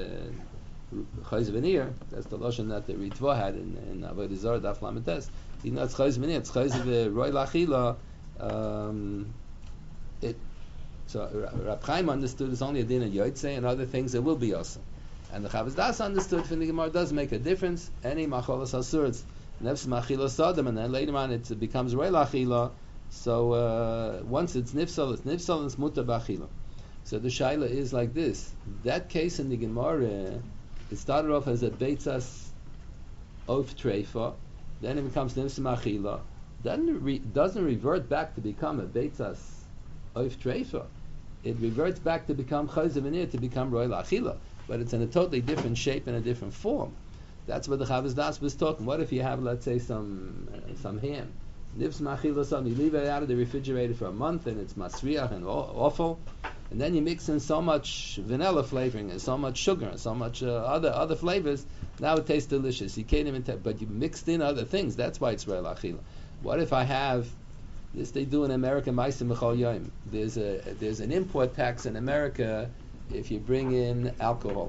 v'nir, that's the lashon that the Ritva had in, in Avodah Zarah Daf Lamed Tes. Even though it's chayzev v'nir, it's chayzev roy lachila. Um, it so Rab Chaim understood it's only a din of Yotzei, and other things that will be aser. And the Chavos Das understood from the Gemara does make a difference. Any macholas asur, it's nefs machilas adam, and then later on it becomes roy lachila. So uh, once it's nifsal, it's nifsal and it's mutar b'achila. So the shaila is like this: that case in the Gemara, it started off as a beitzas of treifa, then it becomes nifsal machila, then it re- doesn't revert back to become a beitzas of treifa. It reverts back to become chayzev v'nir, to become roy lachila, but it's in a totally different shape and a different form. That's what the Chavos Das was talking. What if you have, let's say, some uh, some ham? Nifs machilas, you leave it out of the refrigerator for a month and it's masriach and aw- awful, and then you mix in so much vanilla flavoring and so much sugar and so much uh, other other flavors. Now it tastes delicious. You can't even tell, but you mixed in other things. That's why it's real achila. What if I have this? They do in America, ma'asim b'chol yom. There's a there's an import tax in America if you bring in alcohol,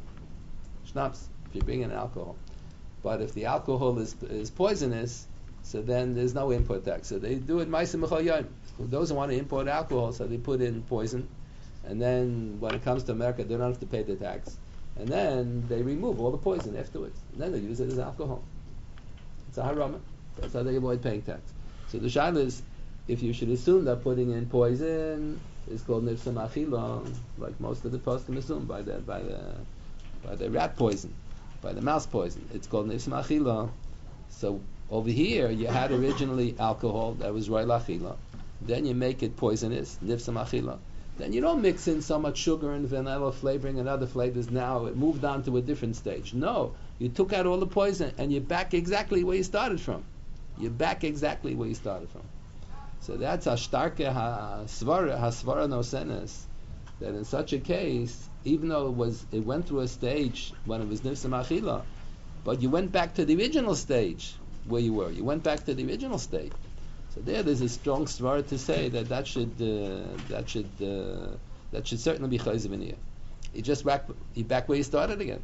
schnapps. If you bring in alcohol, but if the alcohol is is poisonous, so then there's no import tax. So they do it ma'asim b'chol yom. Those who want to import alcohol, so they put in poison, and then when it comes to America, they don't have to pay the tax, and then they remove all the poison afterwards, and then they use it as alcohol. It's a harama. That's how they avoid paying tax. So the shaila is, if you should assume that putting in poison is called nifsa machila, like most of the poskim assume by the by the by the rat poison, by the mouse poison, it's called nifsa machila. So over here, you had originally alcohol that was roy lachila. Then you make it poisonous, nifsa machila. Then you don't mix in so much sugar and vanilla flavoring and other flavors. Now it moved on to a different stage. No, you took out all the poison and you're back exactly where you started from. You're back exactly where you started from. So that's a starke ha-svara, ha-svara nosenes, that in such a case, even though it was, it went through a stage when it was nifsa machila, but you went back to the original stage where you were. You went back to the original state. So there, there's a strong svara to say that that should uh, that should uh, that should certainly be chayzev v'niyah. You just back you back where you started again.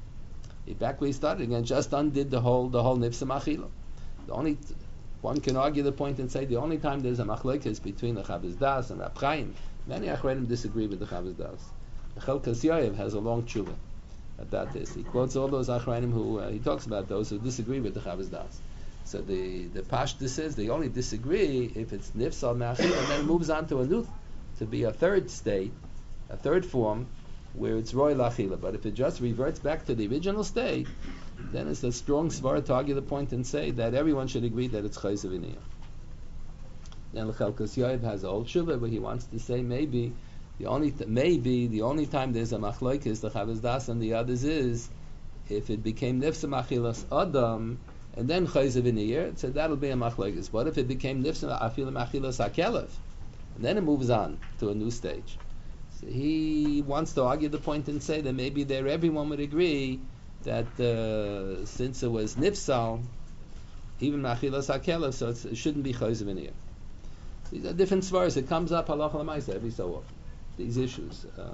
You back where you started again. Just undid the whole the whole nifsa machila. The only t- one can argue the point and say the only time there's a machlokes between the Chavos Das and Rab Chaim. Many achronim disagree with the Chavos Das. The Chelkas Yayev has a long tshuva about this. He quotes all those achronim who uh, he talks about those who disagree with the Chavos Das. So the the Pashta says they only disagree if it's nifsal ma'achil, and then it moves on to a new, to be a third state, a third form, where it's roy lachila. But if it just reverts back to the original state, then it's a strong svara to argue the point and say that everyone should agree that it's chayzev v'niyah. Then L'chelkas Yoav has a old shuvah where he wants to say maybe the only th- maybe the only time there's a machlokes the Chavos Das and the others is if it became nifsa machilas adam. And then chayzev v'niyah, so that'll be a machlokes. What if it became nifsa afilu machilas hakelev? And then it moves on to a new stage. So he wants to argue the point and say that maybe there everyone would agree that uh, since it was nifsal, even machilas hakelev, so it's, it shouldn't be chayzev v'niyah. These are different svaras. It comes up halacha l'maisa every so often. These issues. Uh,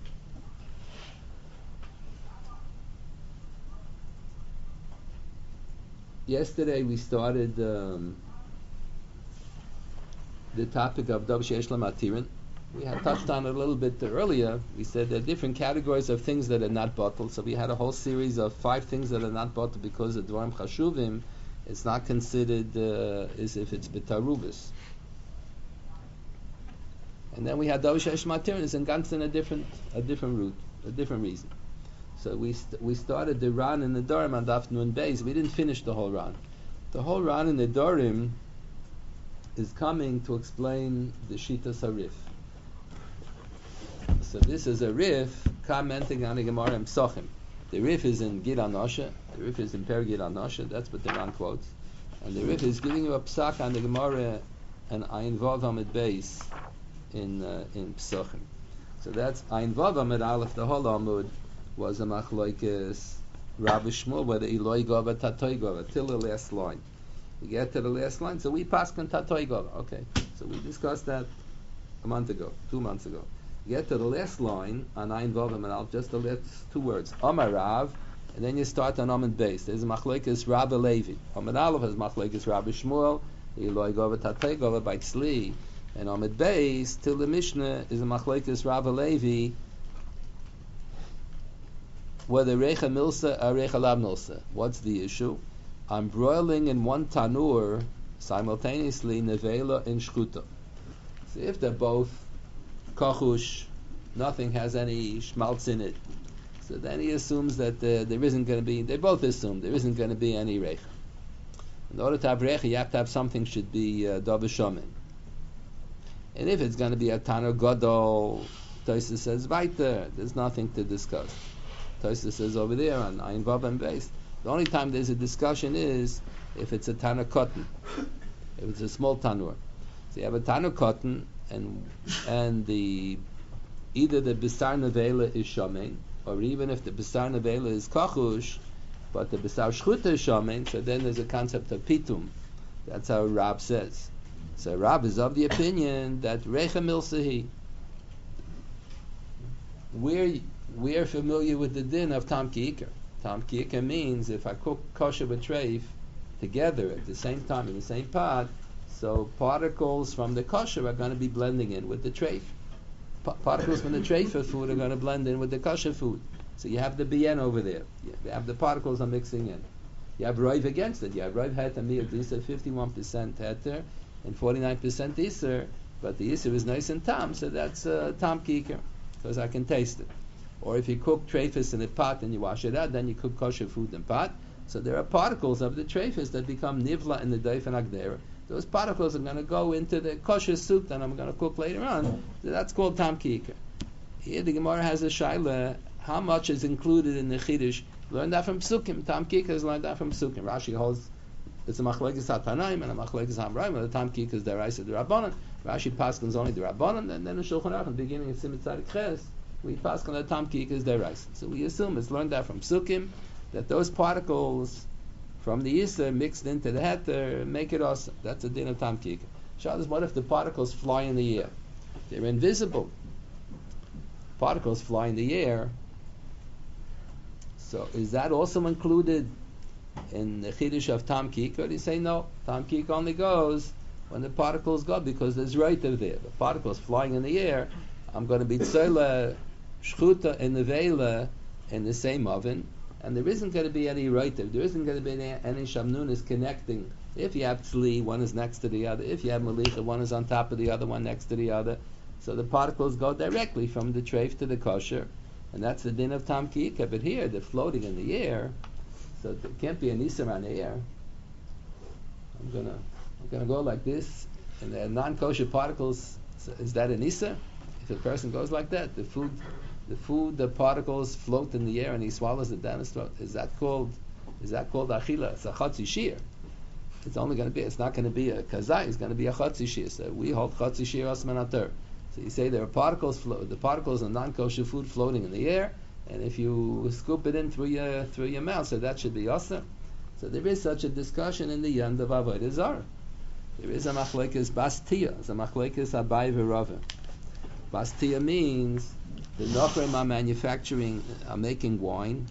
Yesterday we started um, the topic of Dav Sheyesh La Matirin, we had touched on it a little bit earlier. We said there are different categories of things that are not bottled. So we had a whole series of five things that are not bottled because of dvarim chashuvim. It's not considered uh, as if it's betarubis. And then we had those shesh matiris and ganz in a different a different route, a different reason. So we st- we started the Ran in the Dorim on Daf Nun Beis. We didn't finish the whole Ran. The whole Ran in the Dorim is coming to explain the Shitas Harif. So this is a Rif commenting on the Gemara in Psochim. The Rif is in Gid Anosha. The Rif is in Per Gid Anosha. That's what the Ran quotes. And the Rif is giving you a psak on the Gemara and Ayin Vav Amid Beis in uh, in Psochim. So that's Ayin Vav Amid Aleph. The whole Amud was a Machlokes Rabbi Shmuel whether Eloi Gova Tatoi Gova till the last line. We get to the last line, so we pass on Tatoi Gova. Okay, so we discussed that a month ago, two months ago. You get to the last line on Ayin Vav Amid Aleph, just the last two words, Amar Rav, and then you start on Amid Beis. There's a Machlokes Rabbi Levi. Amid Aleph has Machlokes Rabbi Shmuel, Eloi Gova Tatoi Gova by Tzli, and Amid Beis till the Mishnah is a Machlokes Rabbi Levi. Whether Recha Milsa or Recha Lab Milsa. What's the issue? I'm broiling in one tanur simultaneously nevela and shchuta. So if they're both kachush, nothing has any schmaltz in it, so then he assumes that uh, there isn't going to be, they both assume there isn't going to be any recha. In order to have recha, you have to have something should be uh, davar shomin. And if it's going to be a tanur gadol, Tosfos says weiter, there's nothing to discuss. Tosfos says over there on Ayin Vav and Beis, the only time there's a discussion is if it's a tanur cotton, if it's a small tanur. So you have a tanur cotton, and and the either the bisar nevela is shamein, or even if the bisar nevela is kachush, but the bisar shchuta is shamein, so then there's a concept of pitum. That's how Rab says. So Rab is of the opinion that recha milsahi. We're we're familiar with the din of tam ki'ikar. Tam ki'ikar means if I cook kosher with treif together at the same time in the same pot, so particles from the kosher are going to be blending in with the treif. Pa- particles from the treifa food are going to blend in with the kosher food. So you have the bien over there. You have the particles are mixing in. You have roiv against it. You have roiv heter miyot. These are fifty-one percent heter and forty-nine percent iser, but the iser is nice and tam, so that's uh, tam ki'ikar, because I can taste it. Or if you cook treifas in a pot and you wash it out, then you cook kosher food in pot. So there are particles of the treifas that become nivla in the doif and agdera. Those particles are going to go into the kosher soup that I'm going to cook later on. So that's called tam ki'ikar. Here the Gemara has a shaila, how much is included in the chiddush? Learn that from psukim. Tam ki'ikar is learned that from psukim. Rashi holds it's a machlokes hatanaim and a machlokes hamraim. The tam ki'ikar is the deraisa the rabbanon. Rashi paskins only the rabbanon, and then in Shulchan Aruch, in the beginning of Simon Tzadik Ches, we pass on the tam ki'ikar is deraisa. So we assume it's learned that from psukim, that those particles from the Yisr mixed into the heter make it awesome. That's a din of tam ki'ikar. Shabbos, what if the particles fly in the air? They're invisible. Particles fly in the air. So is that also included in the chiddush of tam ki'ikar? You say no. Tam ki'ikar only goes when the particles go, because there's right over there. The particles flying in the air, I'm going to be tzela, shchuta, and nevela in the same oven, and there isn't going to be any right there. There isn't going to be any, any shamnunas connecting. If you have tzli, one is next to the other. If you have malicha, one is on top of the other, one next to the other. So the particles go directly from the treif to the kosher, and that's the din of tam ki'ikar. But here, they're floating in the air, so there can't be an isser on the air. I'm gonna, I'm gonna go like this, and the non-kosher particles. So is that an isser? If a person goes like that, the food, the food, the particles float in the air, and he swallows it down his throat. Is that called? Is that called achila? It's a chatzi shir. It's only going to be. It's not going to be a kazai. It's going to be a chatzi shir. So we hold chatzi shir asman ater. So you say there are particles, flo- the particles of non-kosher food floating in the air, and if you scoop it in through your through your mouth, so that should be awesome. So there is such a discussion in the Yand of Avodah Zarah. There is a machlekes bastia, it's a machlekes abai v'rava. Bastia means the Nochrim are manufacturing, are making wine.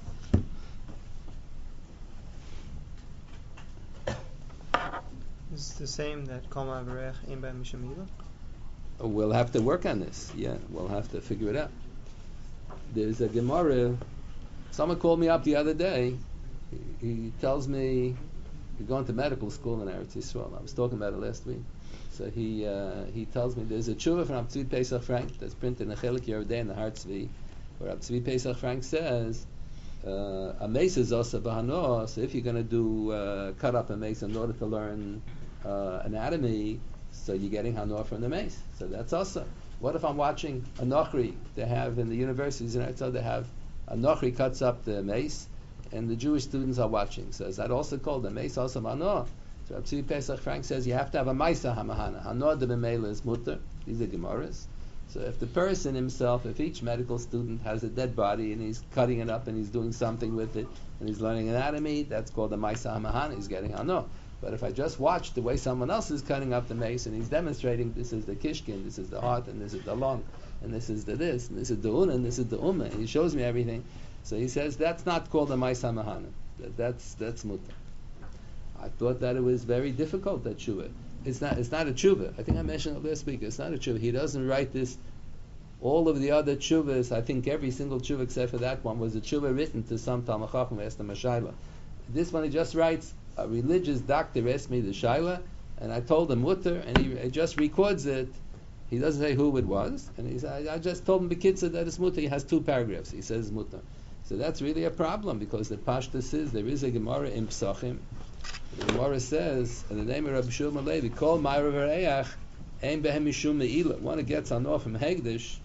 Is the same that Kol Ma'avarech Ein B'hem Mishum Milah? We'll have to work on this. Yeah, we'll have to figure it out. There's a Gemara. Someone called me up the other day. He, he tells me you're going to medical school in Eretz Yisrael. I was talking about it last week. So he uh, he tells me there's a tshuva from Rab Tzvi Pesach Frank that's printed in the Chelik Yerodei in the Har Tzvi, where Rab Tzvi Pesach Frank says uh, a mace is also b'hano. So if you're going to do uh, cut up a mace in order to learn uh, anatomy, so you're getting hanor from the mace. So that's also. What if I'm watching a nochri? They have in the universities in Eretz Yisrael, they have a nochri cuts up the mace, and the Jewish students are watching. So is that also called a mace also hanor? So Rab Tzvi Pesach Frank says you have to have a maisa hamahana. Hanor de b'meila is mutter. These are gemaras. So if the person himself, if each medical student has a dead body and he's cutting it up and he's doing something with it and he's learning anatomy, that's called a maisa hamahana. He's getting hanor. But if I just watch the way someone else is cutting up the mace and he's demonstrating this is the kishkin, this is the heart, and this is the lung, and this is the this, and this is the una, and this is the umma, and he shows me everything. So he says that's not called a maisa hamahana. That, that's that's mutter. I thought that it was very difficult, that tshuva. It's not. It's not a tshuva. I think I mentioned it last week. It's not a tshuva. He doesn't write this. All of the other tshuvas, I think every single tshuva except for that one was a tshuva written to some Talmid Chacham who asked him a shaila. This one he just writes. A religious doctor asked me the shaila, and I told him mutter, and he, he just records it. He doesn't say who it was, and he said, I, I just told him Bekitza that it's mutter. He has two paragraphs. He says mutter. So that's really a problem, because the pashtus is there is a Gemara in Psachim. The Gemara says, in the name of Rabbi Shulman Levi, Kol Ma'arav Re'ach Ein Behem Mishum Me'ila. One that gets on off from Hegdish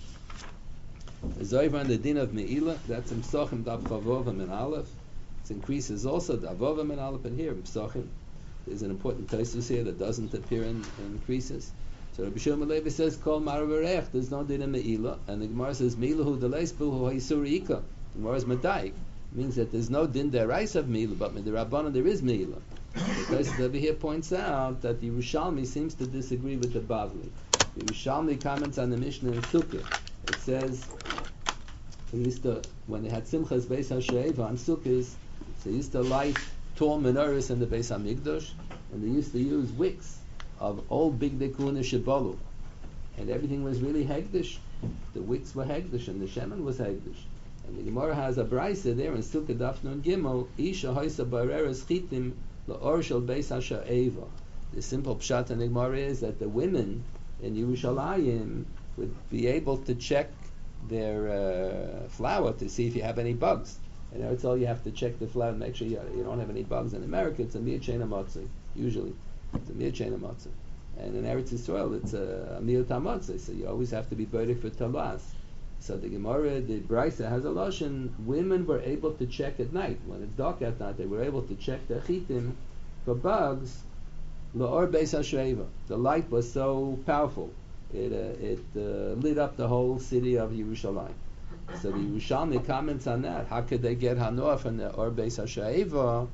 is over on the din of Me'ila. That's in Psachim Daf Chavov and Aleph. It increases also the Avovim and Aleph in here in Psachim. There's an important Tosfos here that doesn't appear in, in increases. So Rabbi Shimon Levi says Kol Ma'arav Re'ach. There's no din in Me'ila, and the Gemara says Me'ilahu Deleis Buhu Ha'isur Ika. The Gemara is Madaik. Means that there's no din deraisa of Me'ila, but in the Rabbanan there is Me'ila. The Tosfos over here points out that the Yerushalmi seems to disagree with the Bavli. The Yerushalmi comments on the Mishnah in Sukkah. It says they used to, when they had Simchas Beis HaShoeva on Sukkahs, they used to light tall menorahs in the Beis HaMikdash, and they used to use wicks of old big dekuna shibalu, and everything was really hegdish. The wicks were hegdish, and the shemen was hegdish. And the Gemara has a brayse there in Sukkah Daf Nun Gimel, Isha Hoisa Bareres Chitim La'or Shel Beis HaSha'eva. The simple pshat in the Gemara is that the women in Yerushalayim would be able to check their uh, flour to see if you have any bugs. And that's all you have to check the flour and make sure you, you don't have any bugs. In America, it's a mir chain matzah. Usually, it's a mir chain matzah. And in Eretz Yisrael, it's a, a mir tamatzah. So you always have to be buried for talas. So the Gemara, the Brisa has a lashon. Women were able to check at night when it's dark at night. They were able to check their chitim for bugs. La'or Beis HaShoeva. The light was so powerful, it uh, it uh, lit up the whole city of Yerushalayim. So the Yerushalmi comments on that. How could they get hanor from the Or Beis HaShoeva?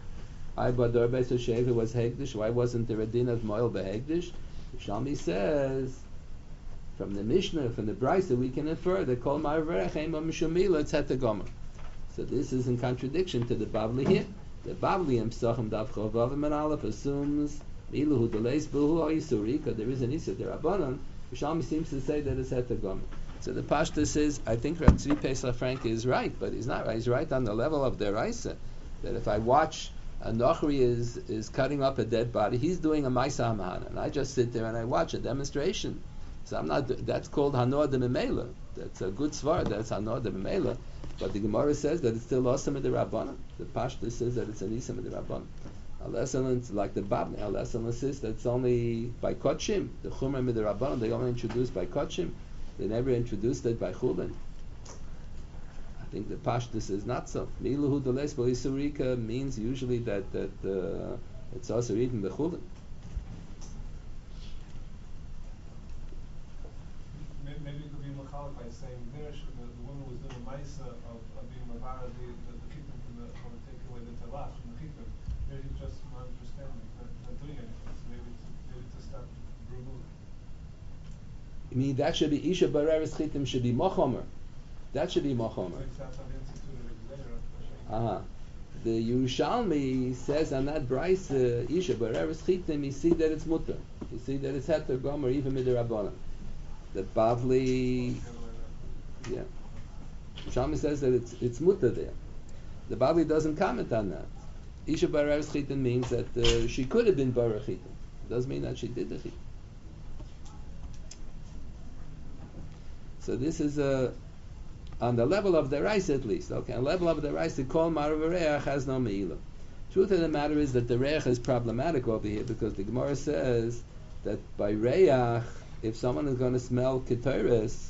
I but the Or Beis HaShoeva was hegdish. Why wasn't there a din of moil behegdish? Yerushalmi says, from the Mishnah, from the Brisa, we can infer that Kol Ma'avarech Ein B'hem Mishum Milah, it's Hetagomer. So this is in contradiction to the Bavli here. The Bavli in Psachim Daf Chovav and Aleph assumes Milahu Deleis Buhu Ha'isur. There is an Isur Derabanan. Yerushalmi seems to say that it's Hetagomer. So the Pashta says, I think Rab Tzvi Pesach Frank is right, but he's not right. He's right on the level of the Raisa, that if I watch a Nochri is is cutting up a dead body, he's doing a Maisa Hamahana, and I just sit there and I watch a demonstration. So I'm not. That's called Hanor de Memela. That's a good svar. That's Hanor de Memela. But the Gemara says that it's still Osam de Rabbanan. The Pashta says that it's an Isam de Rabbanan. Unless like the Babni, unless says that it's only by Kotshim. The Chumra de Rabbanan they only introduced by Kotshim. They never introduced it by Chulin. I think the Pashtus is not so. Milahu Deles Isurika means usually that that uh, it's also eaten by Chulin. Maybe it could be Machalik by saying there the, the woman was doing a Maisa of, of being Mavara, the, the, the Chitim from the, from taking away the Telah from the Chitim. Maybe it's just not understanding, not, not doing anything. So maybe it's, maybe it's a step removed. I mean, that should be Isha Bareres Chitim should be Mochomer. That should be Mochomer. So it's not something instituted later. Uh-huh. the Yerushalmi says on that Bryce uh, Isha Bareres Chitim, you see that it's mutter. You see that it's heter gomer even with the Rabbanan. The Bavli, yeah, Yerushalmi says that it's it's mutter there. The Bavli doesn't comment on that. Isha Bareres Chitim means that uh, she could have been Barer Chitim. It doesn't mean that she did the Chitim. So this is a on the level of the rice at least. Okay, on the level of the rice, the kol marav reach has no meila. Truth of the matter is that the reach is problematic over here because the Gemara says that by reach, if someone is going to smell ketores,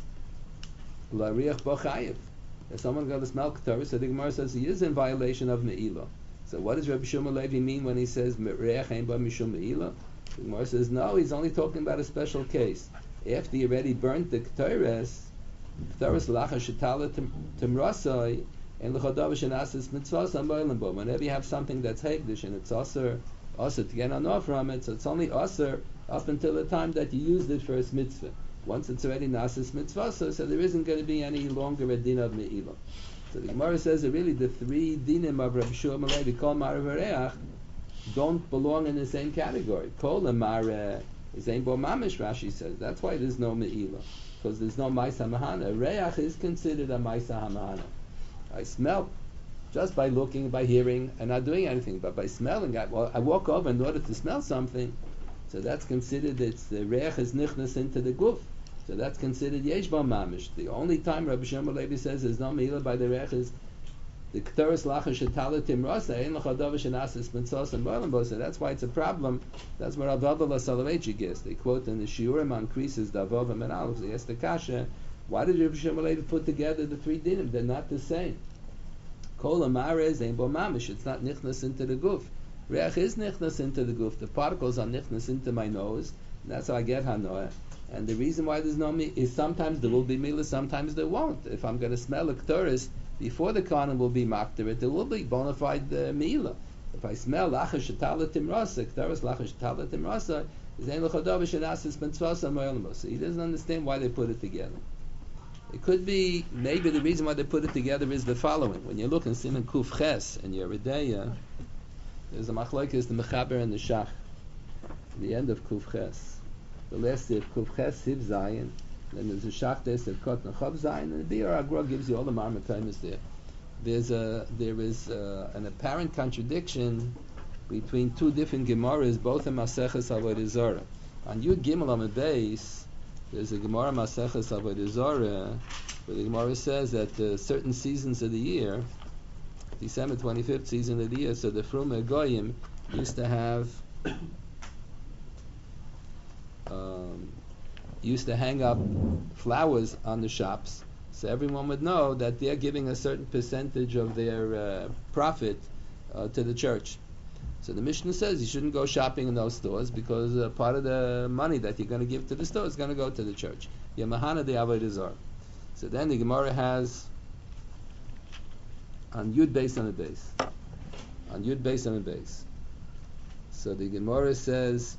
la reach bochayev. If someone is going to smell ketores, so the Gemara says he is in violation of meila. So what does Rabbi Shmuel Levi mean when he says reach ain't ba mishum meila? The Gemara says no, he's only talking about a special case. After you already burnt the ketores, ketores lacha shetala timrasai and l'chodavish and asis mitzvahs on boiling bo. Whenever you have something that's hegdish and it's aser, aser to get on off from it, so it's only aser up until the time that you used it for its mitzvah. Once it's already nasis mitzvah, so, so there isn't going to be any longer a din of me'ilah. So the Gemara says that really the three dinim of Rabbi Shmuel Levi kol marav reach don't belong in the same category. Kol marav is ein bo mamish, Rashi says. That's why there's no me'ilah, because there's no maisa mahana. Reach is considered a maisa hamahana. I smell just by looking, by hearing, and not doing anything, but by smelling. I, well, I walk over in order to smell something, so that's considered. It's the reach is nichnas into the guf, so that's considered yesh bo mamish. The only time Rabbi Shmuel Levi says there's no me'ilah by the reach is the ketores lacha shetala timrasa ein l'chadavish and asis mitzvahs and boiling bo. So that's why it's a problem. That's where Avavah Soloveitchik is. They quote in the Shiurim on Krisis the Avavah and Aleph. They ask the kasha, why did Rabbi Shmuel Levi put together the three dinim? They're not the same. Kol amarez ein bo mamish. It's not nichnas into the guf. Reach is nichnas into the guf. The particles are nichnas into my nose. And that's how I get hanoah. And the reason why there's no me is sometimes there will be milah, sometimes there won't. If I'm going to smell a ketores before the kohen will be makter it, there will be bona fide uh, milah. If I smell lacha shetala timrasa, ketores lacha shetala timrasa, is ein l'chodavish and asis mitzvahs and mo'elamos. So he doesn't understand why they put it together. It could be, maybe the reason why they put it together is the following. When you look in Siman Kuf Ches in Yeridea, there's a machlokes, the Mechaber and the Shach. The end of Kuf Ches. The last day of Kuf Ches, Siv Zayin. Then there's a Shach there, Siv Kot Nechav Zayin. And the Bir Agra gives you all the marmataymas there. There's a, there is a, an apparent contradiction between two different Gemaras, both in Maseches Avodah Zarah. On Yud Gimel Amud Beis, there's a Gemara Maseches Avodah Zarah, where the Gemara says that uh, certain seasons of the year, December twenty-fifth season of the year, so the Frume Goyim used to have, um, used to hang up flowers on the shops, so everyone would know that they're giving a certain percentage of their uh, profit uh, to the church. So the Mishnah says you shouldn't go shopping in those stores because uh, part of the money that you're going to give to the store is going to go to the church. Yamahana de Avodah Zarah. So then the Gemara has on Yud Beis on the base. On Yud Beis on the base. So the Gemara says,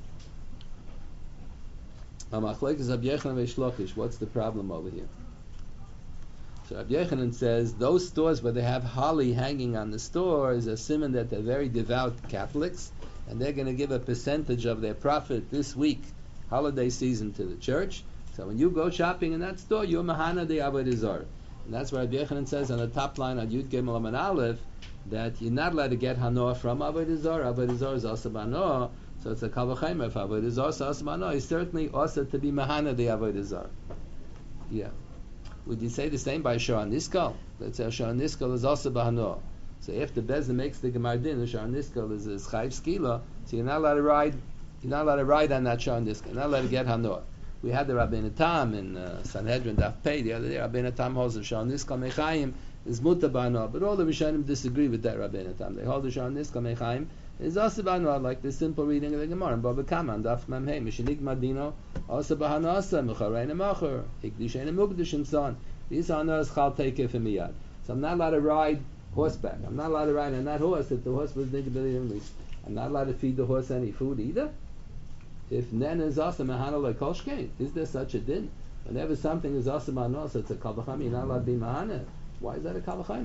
what's the problem over here? So Rabbi Yochanan says those stores where they have holly hanging on the store is a siman that they're very devout Catholics, and they're going to give a percentage of their profit this week, holiday season, to the church. So when you go shopping in that store, you're mahana de Avodah Zarah. And that's why Rabbi Yochanan says on the top line on Yud Gimel Amud Aleph that you're not allowed to get hanoah from Avodah Zarah. Avodah Zarah is also banoah, so it's a kal v'chomer. If Avodah Zarah is also banoah, it's certainly also to be mahana de Avodah Zarah. Yeah. Would you say the same by Sha'ar Niskal? Let's say Sha'ar Niskal is also Bahanoah. So if the Bezdin makes the Gemar Din, Sha'ar Niskal is a Chayv Skila, so you're not allowed to ride, you're not allowed to ride on that Sha'ar Niskal. You're not allowed to get Hanoah. We had the Rabbeinu Tam in uh, Sanhedrin Daf Pei the other day. Rabbeinu Tam holds the Sha'ar Niskal Mechayim is Muta Bahanoah, but all the Rishonim disagree with that Rabbeinu Tam. They hold the Sha'ar Niskal Mechayim is also Bahanoah, like the simple reading of the Gemara in Baba Kama and Daf Mem Hey Mishinik Madino also Bahanoah Mecharein Machor Hikdishein Mugdish and so on. These are not chal teikef and miyad. So I'm not allowed to ride horseback. I'm not allowed to ride on that horse if the horse was nigabili English. I'm not allowed to feed the horse any food either. If nen is also mahana like kolshkein, is there such a din? Whenever something is also mahana, so it's a kal v'chomer, you're not allowed to be mahana. Why is that a kal v'chomer? If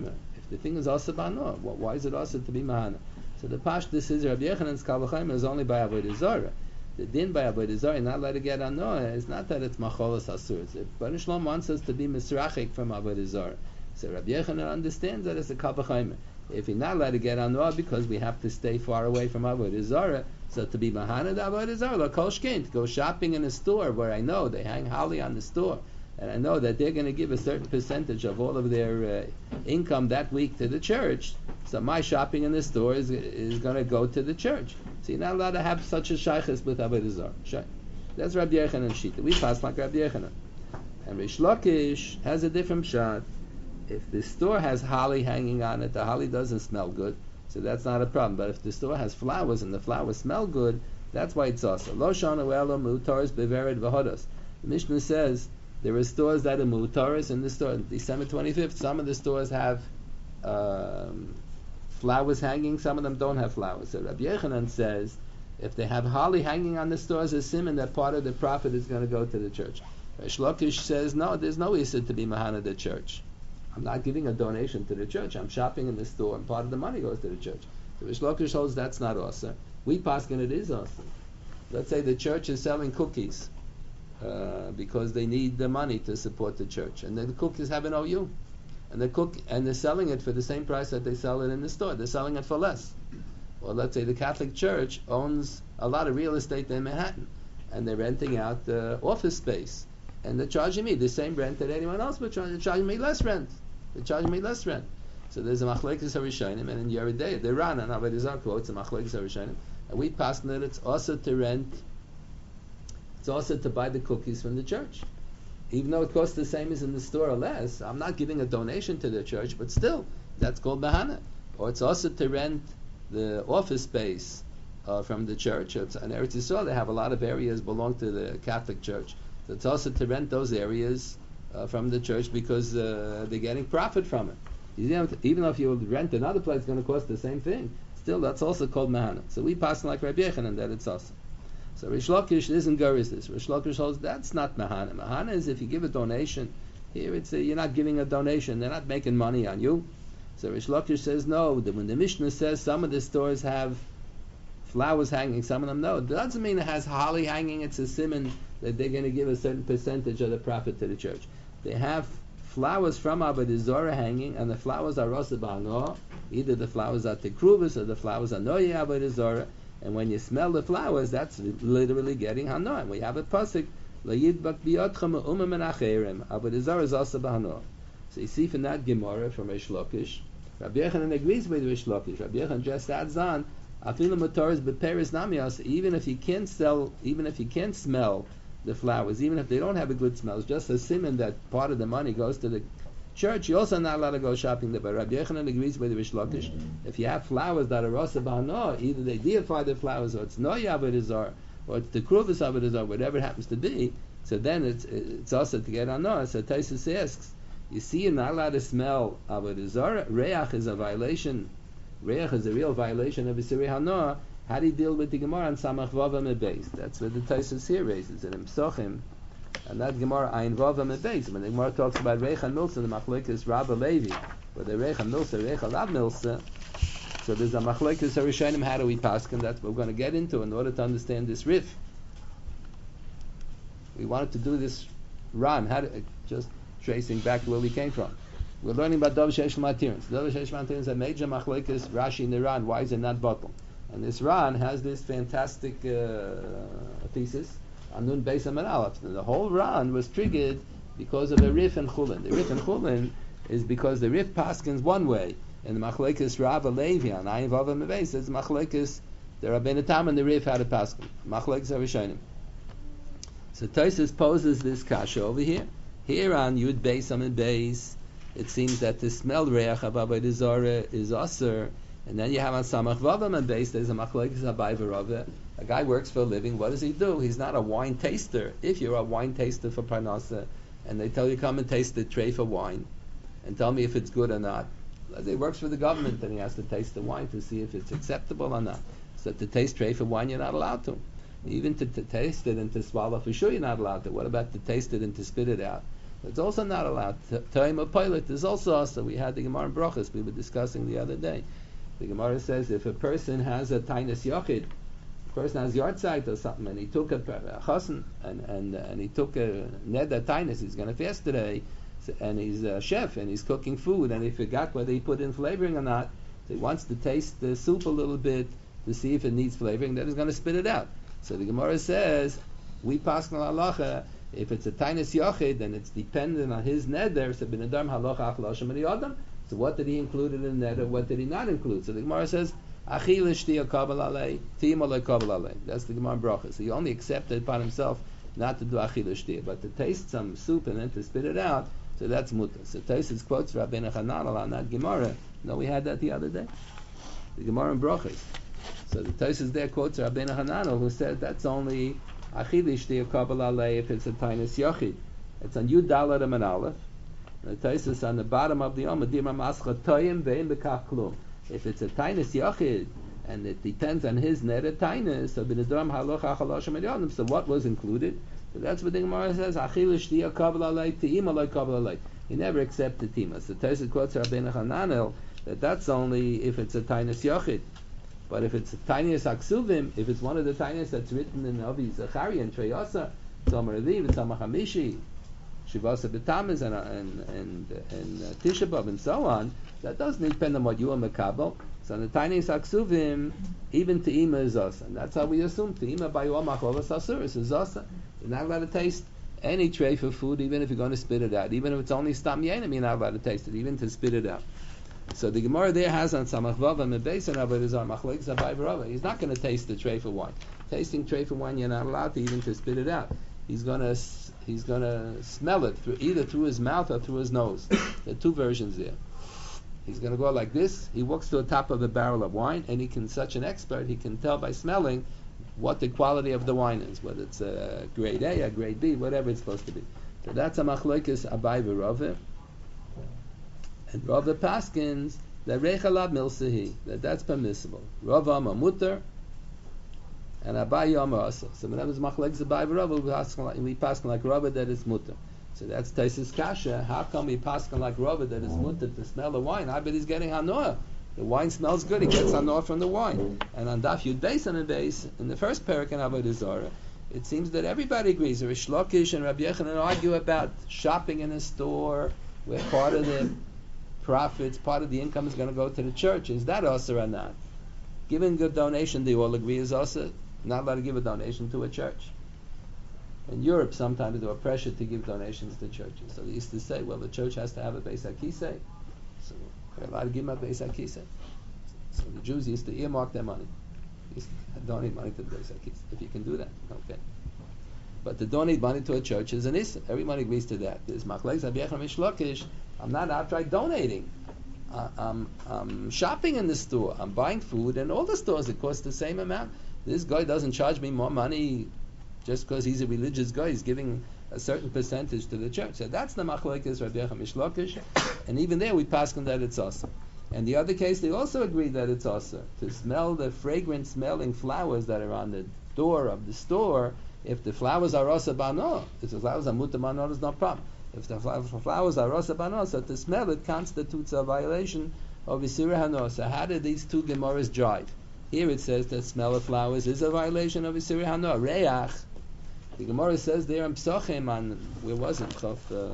The thing is also bano. Why is it also to be mahana? So the pashtus is Rabbi Yechanan's kal v'chomer is only by avodah zarah. The din by avodah zarah, not allowed to get anoah, is not that it's macholas asur. If Baruch Shalom wants us to be misrachik from avodah zarah, so Rabbi Yechanan understands that it's a kal v'chomer. If you're not allowed to get anoah because we have to stay far away from avodah zarah, so to be mahana the avodah zarah, like kol shkein, to go shopping in a store where I know they hang holly on the store, and I know that they're going to give a certain percentage of all of their uh, income that week to the church, so my shopping in the store is, is going to go to the church. So you're not allowed to have such a shaykhis with avodah zarah. That's Rabbi Yechanan shita. We pass like Rabbi Yechanan. And Rish Lakish has a different shot. If the store has holly hanging on it, the holly doesn't smell good, so that's not a problem. But if the store has flowers and the flowers smell good, that's why it's also. Lo shana elo mutaris bevered v'hodos. The Mishnah says there are stores that are mutaris in the store. December twenty-fifth, some of the stores have um, flowers hanging, some of them don't have flowers. So Rabbi Yechanan says if they have holly hanging on the store as a simon, that part of the profit is going to go to the church. Rish Lakish says no, there's no issur to be mahana the church. I'm not giving a donation to the church. I'm shopping in the store, and part of the money goes to the church. So Rish Lakish holds that's not awesome. We paskin it is awesome. Let's say the church is selling cookies uh, because they need the money to support the church, and then the cookies have an O U, and the cook and they're selling it for the same price that they sell it in the store. They're selling it for less. Or let's say the Catholic Church owns a lot of real estate in Manhattan, and they're renting out the office space. And they're charging me the same rent that anyone else would charge. They're charging me less rent. They're charging me less rent. So there's a machlekes harishonim, and in Yeridei, the Ran and Avodah Zarah quotes a machlekes harishonim, and we pass that it's also to rent. It's also to buy the cookies from the church, even though it costs the same as in the store or less. I'm not giving a donation to the church, but still, that's called bahana. Or it's also to rent the office space uh, from the church. It's, in Eretz Yisrael, they have a lot of areas belong to the Catholic Church. So it's also to rent those areas uh, from the church because uh, they're getting profit from it. You know, even if you rent another place, it's going to cost the same thing. Still, that's also called mahana. So we pass like Rabbi Yechanan that it's also. So Rish Lakish isn't Garis this. Rish Lakish holds that's not mahana. Mahana is if you give a donation. Here it's a, you're not giving a donation. They're not making money on you. So Rish Lakish says no. The, when the Mishnah says some of the stores have flowers hanging, some of them no. It doesn't mean it has holly hanging. It's a simon that they're going to give a certain percentage of the profit to the church. They have flowers from Avodah Zarah hanging, and the flowers are rasa b'hanoah. Either the flowers are tekruvis or the flowers are noye Avodah Zarah. And when you smell the flowers, that's literally getting hanoah. And we have a pasuk la'yidbak biyotchem u'umim menacherim. Avodah Zarah is also b'hanoah. So you see from that Gemara from Rish Lakish, Rabbi Yechanan agrees with Rish Lakish. Rabbi Yechanan just adds on, afilu mutaris beperis namias. Even if you can't sell, even if you can't smell the flowers, even if they don't have a good smell, it's just a simon that part of the money goes to the church. You're also not allowed to go shopping there. But Rabbi Yechanan agrees with Rish Lakish. If you have flowers that are rasa b'hanoah, either they deify the flowers, or it's noya avodah zarah, or it's the kruvas avodah zarah, whatever it happens to be. So then it's it's also to get hanoah. So Taisus asks, you see, you're not allowed to smell avodah zarah. Reach is a violation. Reach is a real violation of Isirei hanoah. How do you deal with the Gemara on Samach Vavam Ebeis? That's what the Taisus here raises in Psochim. And that Gemara Ayin Vavam Ebeis. When the Gemara talks about Reich and Milsa, the Machlekes Rabba Levi, but the Reich and Milsa, Reich and Lab Milsa. So there's a Machlekes Harishonim. How do we pass? And that's what we're going to get into in order to understand this riff. We wanted to do this run. How to, just tracing back to where we came from. We're learning about Dov Sheish Matirins. Dov Sheish Matirins is a major Machlekes Rashi in the Ran. Why is it not bottle? And this Ran has this fantastic uh, thesis on Nun Beis Amud Aleph. The whole Ran was triggered because of a Rif and Chulin. The Rif and Chulin is because the Rif paskins one way, and the Machlekes Rabba Levi on Ayin Vav Mebeis says Machlekes the Rabbeinu Tam and the Rif had a paskin. Machlekes Harishonim. So Tosfos poses this kasha over here. Here on Yud Beis Amud Beis, it seems that the smell reach of Avodah Zarah is aser. And then you have on Samach Vavam and base, there's a Machlekes Abai v'Rava. A guy works for a living. What does he do? He's not a wine taster. If you're a wine taster for Parnasa, and they tell you come and taste the tray for wine, and tell me if it's good or not. He works for the government, and he has to taste the wine to see if it's acceptable or not. So to taste tray for wine, you're not allowed to. Even to, to taste it and to swallow for sure, you're not allowed to. What about to taste it and to spit it out? It's also not allowed. Time of pilot is also also. We had the Gemara in Brachos we were discussing the other day. The Gemara says if a person has a tainus yochid, a person has yahrzeit or something, and he took a, a chassan and and and he took a neder tainus, he's going to fast today, and he's a chef and he's cooking food, and he forgot whether he put in flavoring or not. So he wants to taste the soup a little bit to see if it needs flavoring. Then he's going to spit it out. So the Gemara says we pass on halacha. If it's a tainus yochid, then it's dependent on his neder. So bin adam halacha achloshem adam. So what did he include in the neder? What did he not include? So the Gemara says achil shtiya kabel alei, tiyim alei kabel alei. That's the Gemara in Brachos. So he only accepted upon himself not to do achil shtiya, but to taste some soup and then to spit it out. So that's mutar. So Tosfos quotes Rabbeinu Hanan on that Gemara. No, we had that the other day. The Gemara in Brachos. So the Tosfos there quotes Rabbeinu Hanan who said that's only achil shtiya kabel alei if it's a tainus yochid. It's on Yud Daled and Aleph. The Tosfos on the bottom of the Yom Dima Mascha Toyim Ve'im Bekach Klum. If it's a tainus yochid and it depends on his neder tainus, so b'nedram halocha chaloshem elyonim. So what was included? So that's what the Gemara says. Achil shtiya kabel alei te'im alei kabel alei. He never accepted tima. So Tosfos quotes Rabbeinu Hananel that that's only if it's a tainus yochid. But if it's a tainus aksuvim, if it's one of the tainus that's written in Avi Zachariah and Treyasa, Tzomar Eliv, Tzomar Hamishi, Shivasa B'Tamuz and and and, and uh, Tisha B'Av and so on, that doesn't depend on what you are mekabel. So on the tainus aksuvim, even te'ima is asa, and that's how we assume te'ima by yom machovas asuris is asa. You're not allowed to taste any tray for food, even if you're going to spit it out. Even if it's only stam yenim, you're not allowed to taste it, even to spit it out. So the Gemara there has on Samach Vav and Mebeis and Avodah Machlokes Abai v'Rava. He's not going to taste the tray for wine. Tasting tray for wine, you're not allowed to even to spit it out. He's going to he's going to smell it through either through his mouth or through his nose. There are two versions there. He's going to go like this. He walks to the top of a barrel of wine, and he can, such an expert, he can tell by smelling what the quality of the wine is, whether it's a grade A, a grade B, whatever it's supposed to be. So that's a machlokes Abai v'Rava. And Rava paskins that rechalab milsahi, that that's permissible. Rava amar mutar, and Abai amar asa. So when that was machlokes Abai v'Rava, we paskin like Rava that it's mutar. So that's Tosfos kasha. How come we paskin like Rava that it's mutar to smell the wine? I bet he's getting hanoah. The wine smells good. He gets hanoah from the wine. And on Daf Yud Beis and Beis in the first parak in Avodah Zarah, it seems that everybody agrees. Rish Lakish and Rabbi Yechanan argue about shopping in a store where part of the profits, part of the income is going to go to the church. Is that also or not? Giving a donation, they all agree is also not allowed to give a donation to a church. In Europe, sometimes there are pressure to give donations to churches. So they used to say, well, the church has to have a Beis HaKisei. So they're allowed to give them a Beis HaKisei. So the Jews used to earmark their money. They used to donate money to the Beis HaKisei. If you can do that, okay. But to donate money to a church is an issa. Everybody agrees to that. There's machlokes Rabbi Yechanan Rish Lakish. I'm not outright donating. Uh, I'm, I'm shopping in the store. I'm buying food, and all the stores it costs the same amount. This guy doesn't charge me more money just because he's a religious guy. He's giving a certain percentage to the church. So that's the machlokes Rabbi Yechanan Rish Lakish. And even there we pass on that it's awesome. And the other case, they also agree that it's awesome to smell the fragrant smelling flowers that are on the door of the store. If the flowers are rasa bano, if the flowers are muta bano, there's no problem. If the flowers are rasa bano, so to smell it constitutes a violation of Isur Hano. So how did these two Gemaras jive? Here it says that smell of flowers is a violation of Isur Hano. Reach. The Gemara says there in Psachim on, where was it? Chav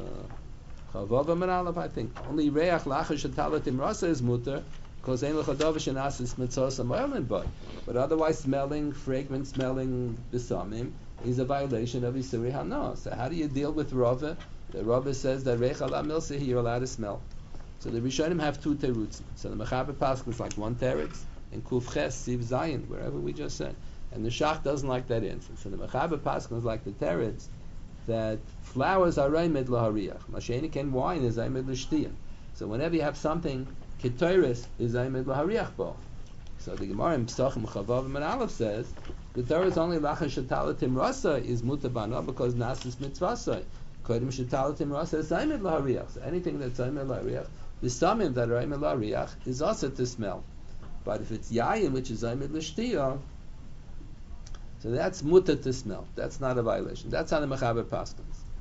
Chavav Aleph, I think. Only Reach Lachash Shatalatim Rasa is muta. Because ein l'chadavish and asis mitzvos amoylim boy, but otherwise smelling, fragrant smelling besamim is a violation of Isuri Hano. So how do you deal with Rava? The Rava says that Reichal Amilsa you're allowed to smell. So the Rishonim have two terutzim. So the Mechaber Pasuk is like one teretz, and Kuf Ches, Siv Zayin, wherever we just said. And the Shach doesn't like that answer. So the Mechaber Pasuk is like the teretz, that flowers are reimed lahariach. Masheni ken wine is reimed l'shtiyah. So whenever you have something, Ketoris is reimed lahariach bo. So the Gemara in Psachim Chavav and Aleph says, the Torah is only lachash shetalatim rasa is mutabana because nasis mitzvasai. Kodim shetalatim rasa is reimed lahariach. So anything that's reimed lahariach, the samim that are reimed lahariach is also to smell. But if it's yayin, which is reimed l'shtiyah, so that's muta to smell. That's not a violation. That's how the Mechaber paskins.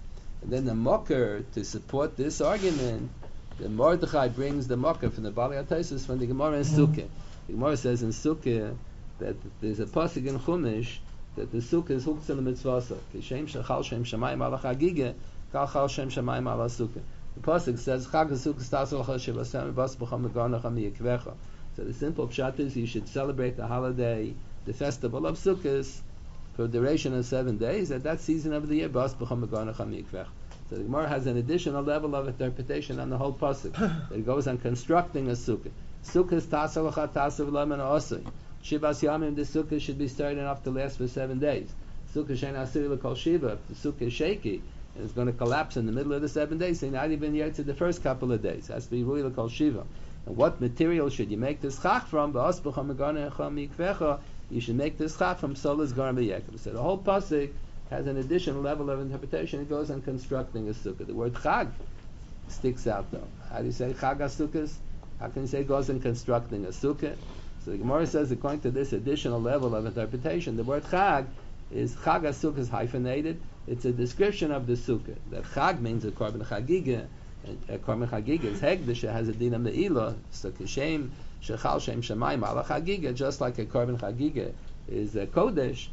And then the mocker, to support this argument, the Mordechai brings the mocker from the Bali Ataisus from the Gemara in Sukkah. The Gemara says in Sukkah that there's a pasuk in Chumash that the Sukkah is hooked to the mitzvah. Kishem shechal shem shamayim ala chagige, kal chal shem shamayim ala Sukkah. The pasuk says Chag Sukkah stasol chashiv asem bas b'cham megarnach am yikvecha. So the simple pshat is you should celebrate the holiday, the festival of Sukkot, for a duration of seven days. At that season of the year, bas b'cham megarnach am yikvecha. So the Gemara has an additional level of interpretation on the whole pasuk. That it goes on constructing a sukkah. Sukkah is tasal achat tasav laman osay. Shivas yamim, the sukkah should be sturdy enough to last for seven days. Sukkah shein asir l'kol shiva. If the sukkah is shaky and it's going to collapse in the middle of the seven days, so not even yet to the first couple of days. It has to be rui l'kol shiva. And what material should you make this chach from? Ba'as b'cham megarnach am yikvecha. You should make this chach from solas garm b'yekv. So the whole pasuk has an additional level of interpretation. It goes on constructing a sukkah. The word chag sticks out though. How do you say chag ha-sukkahs? How can you say it goes on constructing a sukkah? So the Gemara says, according to this additional level of interpretation, the word chag is chag ha-sukkahs hyphenated. It's a description of the sukkah. That chag means a korban chagiga, and a korban chagiga is hegdish. It has a din of me'ilah. So kishem shechal shem shamayim ala chagiga, just like a korban chagiga is a kodesh.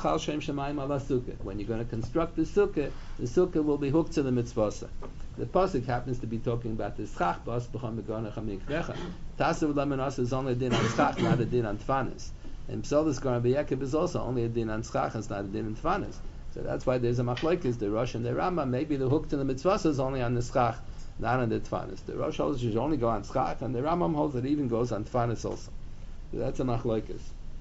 When you're going to construct the sukkah, the sukkah will be hooked to the mitzvah. The pasuk happens to be talking about this chach bas b'cham megarnach am yikvecha. Tasav lamenas is only a din on schach, not a din on tfanis. And psolis garm b'yekv is also only a din on schach, it's not a din on tfanis. So that's why there's a machlokes, the Rosh and the Rambam. Maybe the hook to the mitzvah is only on the schach, not on the tfanis. The Rosh holds you should only go on schach, and the Rambam holds it even goes on tfanis also. So that's a machlokes.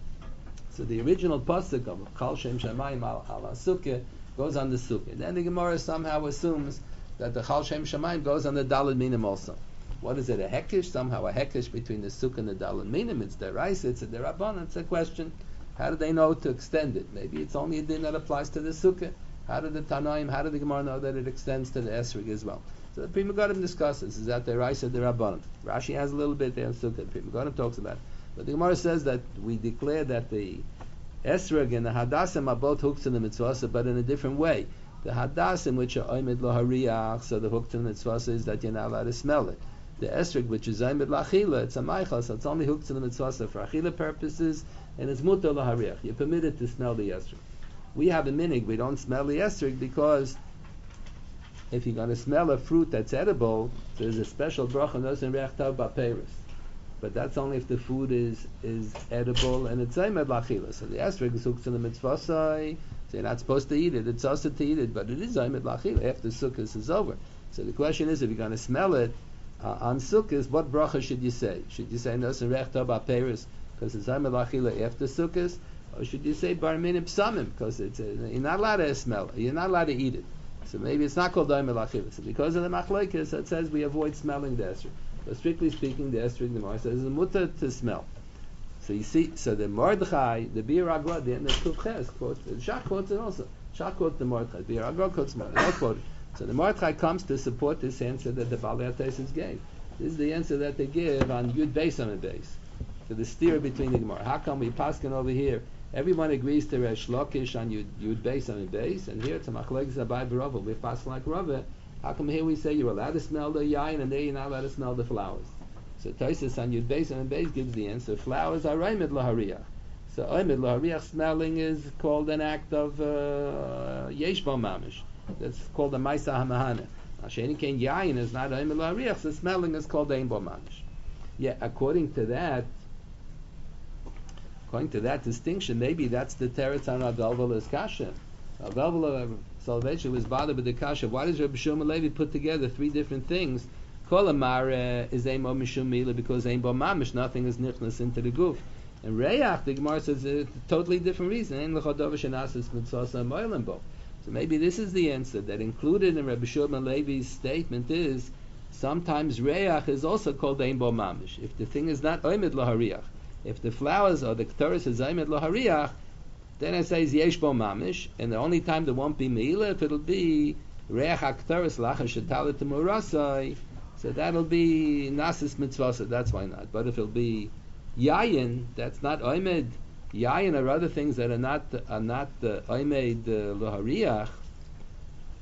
So the original pasuk of Chal Shem Shamayim al Sukkah goes on the Sukkah. Then the Gemara somehow assumes that the Chal Shem Shamayim goes on the Daled Minim also. What is it, a hekesh? Somehow a hekesh between the Sukkah and the Daled Minim. It's the Rice, it's the Rabban. It's a question. How do they know to extend it? Maybe it's only a din that applies to the Sukkah. How did the Tanoim, how did the Gemara know that it extends to the Esrig as well? So the Pri Megadim discusses, is that the Rice or the Rabban? Rashi has a little bit there in Sukkah. The Pri Megadim talks about it. But the Gemara says that we declare that the Esrog and the Hadassim are both hooked in the mitzvah, but in a different way. The Hadassim, which are Oimid lo Hariach, so the hooked in the mitzvah is that you're not allowed to smell it. The Esrog, which is Oimid lo Achila, it's a Meichel, so it's only hooked in the mitzvah for Achila purposes, and it's Mutar lo Hariach. You're permitted to smell the Esrog. We have a minig, we don't smell the Esrog because if you're going to smell a fruit that's edible, there's a special bracha, doesn't reach tav ba'peiros. But that's only if the food is is edible and it's zaymed lachila. So the esrog is hooked in the mitzvah, so you're not supposed to eat it. It's also to eat it, but it is zaymed lachila after sukkahs is over. So the question is, if you're going to smell it uh, on sukkahs, what bracha should you say? Should you say nosen rechta ba'peris because it's zaymed lachila after sukkahs, or should you say bar minim psamim because it's a, you're not allowed to smell it, you're not allowed to eat it. So maybe it's not called zaymed lachila. So because of the machlokes, it says we avoid smelling the esrog. But strictly speaking, the Esrog, the Gemara says, is a mutter to smell. So you see, so the Mordechai, the Bir Agra, the end of Kufches, quotes, Shach quotes it also. Shach quotes the Mordechai, Bir Agra quotes Mordechai. Quote. So the Mordechai comes to support this answer that the Bali Ataisus gave. This is the answer that they give on Yud Beis on the base. So the steer between the Gemara. How come we paskin over here? Everyone agrees to Resh Lakish on Yud, Yud Beis on the base, and here it's a Machlekes Abai B'Rava. We paskin like Rava. How come here we say you're allowed to smell the yain and there you're not allowed to smell the flowers? So Tosfos on Yud Beis and Beis gives the answer. Flowers are Oimid lo Hariach. So Oimid lo Hariach smelling is called an act of Yesh Bo Mamish. That's called a Maisa Hamahana. Sheni Ken yain is not Oimid lo Hariach, so smelling is called Ein Bo Mamish. Yeah, according to that, according to that distinction, maybe that's the teretz on Avelvel Kasha. Avelvel Salvation was bothered with the kasha. Why does Rabbi Shlomo Levi put together three different things? Kol Amar is Ein Bo Mishum Mila because Ein Bo Mamish, nothing is nichnas into the goof. And Reyach, the Gemara says a totally different reason. Ein L'chodov Shenasis Mitzvasa Moilim Bo. So maybe this is the answer that included in Rabbi Shlomo Levi's statement is sometimes Reyach is also called Ein Bo Mamish. If the thing is not Oimid Lo Hariach, if the flowers or the Ketores is Oimid Lo Hariach, then it says Yesh Bo Mamish, and the only time there won't be Meila if it'll be Reach HaKtaris Lacha Shetala Temurasai, so that'll be Nasis Mitzvah, that's why not. But if it'll be Yayin, that's not Oimed. Yayin are other things that are not are not uh, Oimed uh, Lo Hariach,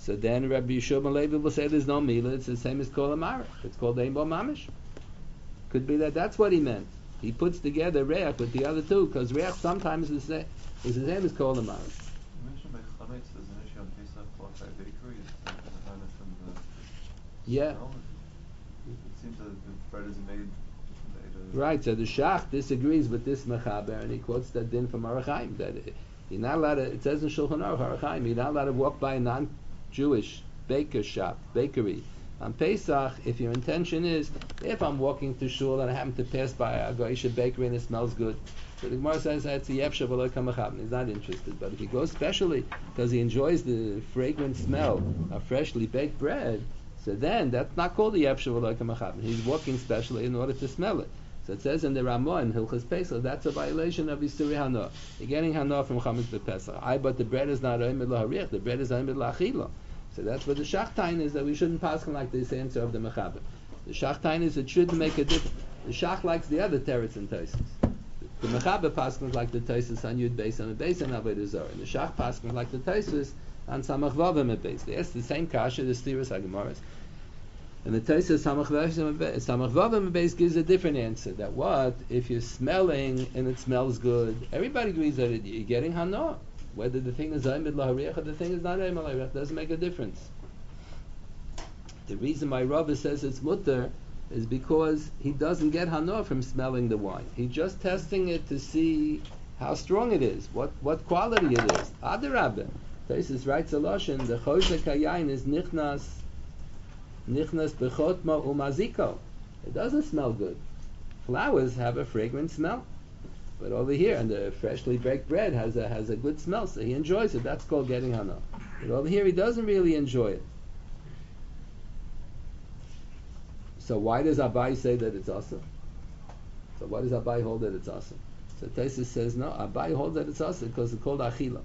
So then Rabbi Yeshua ben Levi will say there's no Mila, it's the same as Kol Amara. It's called Ein Bo Mamish. Could be that that's what he meant. He puts together Reach with the other two, because Reach sometimes is the, is the same as Kol Amara. You mentioned by Chametz, there's an issue on Pesach bought by a bakery. It's uh, the Hanukkah from the Yeah. smell. It seems that the bread is made. made uh, Right, so the Shach disagrees with this Mechaber, and he quotes that din from Arachaim, that you're not allowed to, it says in Shulchan Aruch, Arachaim, you're not allowed to walk by a non-Jewish baker shop, bakery, on Pesach, if your intention is, if I'm walking to shul and I happen to pass by a Goisha bakery and it smells good, so the Gemara says that's a Yefsha v'lo kamachab, he's not interested. But if he goes specially because he enjoys the fragrant smell of freshly baked bread, so then that's not called a Yefsha v'lo kamachab. He's walking specially in order to smell it. So it says in the Ramah in Hilchas Pesach, that's a violation of Yisuri Hana. You're getting Hana from Chametz b'Pesach. I, but the bread is not Oimid L'Harich, the bread is Oimid L'Achila. So that's what the Shachtain is, that we shouldn't pass on like this answer of the Mechaber. The Shachtain is it should make a difference. The Shach likes the other teretz and Taisus. The Mechaber paskins like the Taisus on Yud Beis and Beis and Avodah Zarah. And the Shach paskins like the Taisus on Samach Vav and Beis. They ask the same kasha, the Stiras HaGemaras. And the Taisus Samach Vav and Beis gives a different answer. That what if you're smelling and it smells good? Everybody agrees that it, you're getting Hana. Whether the thing is Oimid L'Harich or the thing is not Oimid L'Harich doesn't make a difference. The reason why Rava says it's mutter is because he doesn't get Hana from smelling the wine. He's just testing it to see how strong it is, what what quality it is. Adarabah. Taisus writes a lashon, the Chosek Hayayin is nichnas nichnas bechotma umaziko. It doesn't smell good. Flowers have a fragrant smell. But over here, and the freshly baked bread has a has a good smell, so he enjoys it. That's called getting hana. But over here, he doesn't really enjoy it. So why does Abai say that it's awesome? So why does Abai hold that it's awesome? So Taisus says no. Abai holds that it's awesome because it's called achila.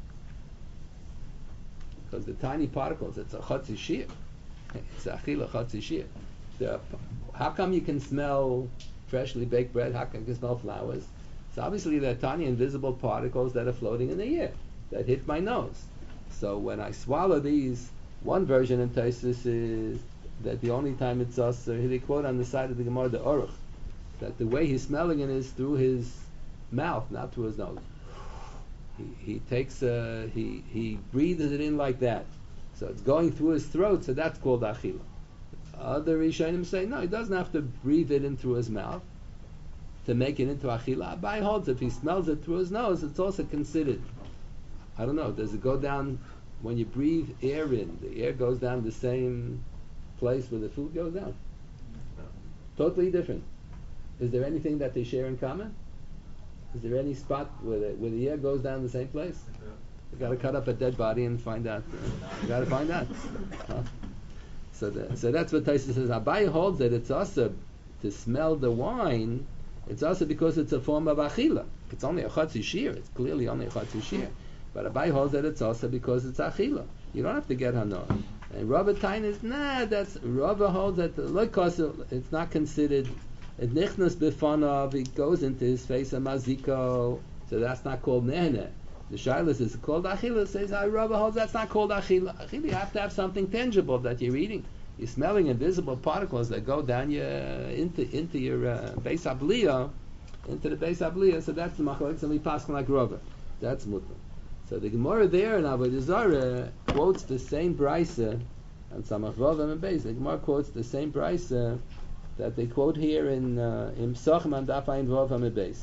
Because the tiny particles, it's a chatzi shir. It's achila chatzi shir. The, how come you can smell freshly baked bread? How come you can smell flowers? So obviously there are tiny invisible particles that are floating in the air that hit my nose. So when I swallow these, one version in Taisus is that the only time it's us, uh, they quote on the side of the Gemara, the Aruch, that the way he's smelling it is through his mouth, not through his nose. He, he takes, uh, he he breathes it in like that. So it's going through his throat, so that's called achila. Other Rishonim say, no, he doesn't have to breathe it in through his mouth to make it into achila. Abai holds if he smells it through his nose, it's also considered. I don't know, does it go down, when you breathe air in, the air goes down the same place where the food goes down? Totally different. Is there anything that they share in common? Is there any spot where the, where the air goes down the same place? You got to cut up a dead body and find out. You got to find out. Huh? So, the, so that's what Taisa says. Abai holds that it's also to smell the wine. It's also because it's a form of achila. It's only a chatzi shir. It's clearly only a chatzi shir. But Abai holds that it's also because it's achila. You don't have to get hana. And Rava Tain is nah. That's Rava holds that because it's not considered. It nichnas b'fanav. It goes into his face a maziko. So that's not called nehne. The shaylas is called achila. Says I Rava holds that's not called achila. Achila, you have to have something tangible that you're eating. You're smelling invisible particles that go down your into into your uh, beis abliya, into the beis abliya. So that's the machlokes, and we pass like Rava. That's mutter. So the Gemara there in Avodah Zarah quotes the same brisa, and Samach Vav and Beis. The Gemara quotes the same brisa that they quote here in uh, in Psachim and Daf Ayin Vav and Beis.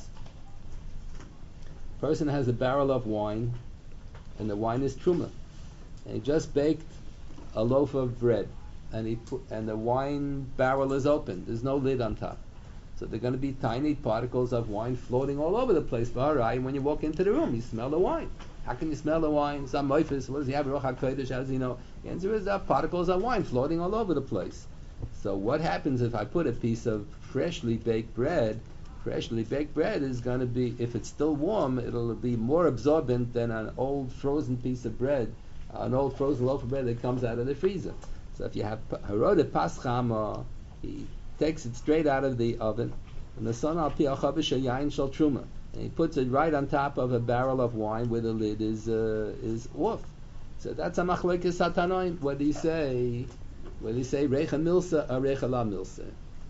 Person has a barrel of wine, and the wine is truma, and he just baked a loaf of bread, and he put, and the wine barrel is open. There's no lid on top, so they're going to be tiny particles of wine floating all over the place. But all right, when you walk into the room, you smell the wine. How can you smell the wine? Some moifis. What does he have? Ruach HaKodesh. How does he know? The answer is there are particles of wine floating all over the place. So what happens if I put a piece of freshly baked bread? Freshly baked bread is going to be, if it's still warm, it'll be more absorbent than an old frozen piece of bread, an old frozen loaf of bread that comes out of the freezer. So if you have harode paschama, he takes it straight out of the oven, and the son al pi achavish yain shel truma, and he puts it right on top of a barrel of wine where the lid is uh, is off. So that's a machlekes hatanoim. What do you say? What do you say? Recha milsa or recha la milsa?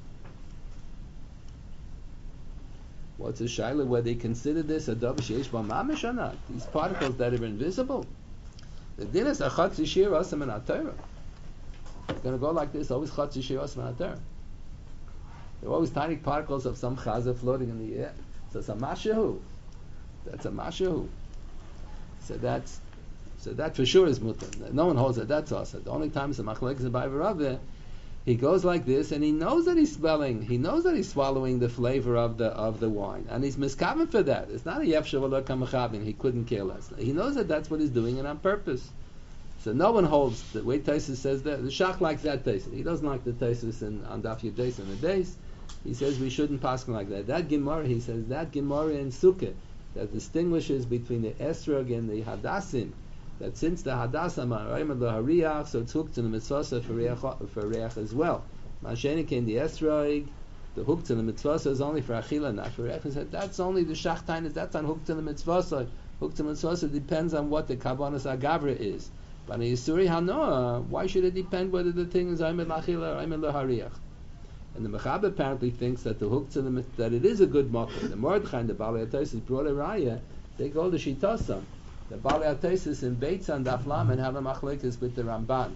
What's a shaila where they consider this a davar sheish ba mamish or not? These particles that are invisible. The din is a chatzi shir asam in Torah. It's going to go like this. Always chatzi shir asam in Torah. There are always tiny particles of some chaza floating in the air. So it's a mashahu. That's a mashahu. So that's so that for sure is mutter. No one holds that that's also. The only time it's a machlekes and b'avarave, he goes like this, and he knows that he's smelling. He knows that he's swallowing the flavor of the of the wine, and he's miskaven for that. It's not a yefsha v'lo kamachavin. He couldn't care less. He knows that that's what he's doing, and on purpose. So no one holds the way Taisus says that. The Shach likes that Taisus. He doesn't like the Taisus in on Daf Yud Beis and the days. He says we shouldn't pass like that. That Gemara, he says that Gemara in Sukkah that distinguishes between the esrog and the hadassim. That since the hadassah ma'arim the hariach, so it's hooked to the mitzvah for reach, for reach as well. Masheni came the esrog, the hook to the mitzvah is only for achila, not for reach. He said that's only the shachtain. That's on hook to the mitzvah. Hook to the mitzvah depends on what the kavanas agavra is. But in Yisuri hanoah, why should it depend whether the thing is aimed lachila or aimed lahariach? And the Mechaber apparently thinks that the hook to the that it is a good makom. The Mordechai and the Balei HaTosis brought a raya. They go to Shitasam. The Balei HaTosis in Beitz and Daflam and have a machlekes with the Ramban.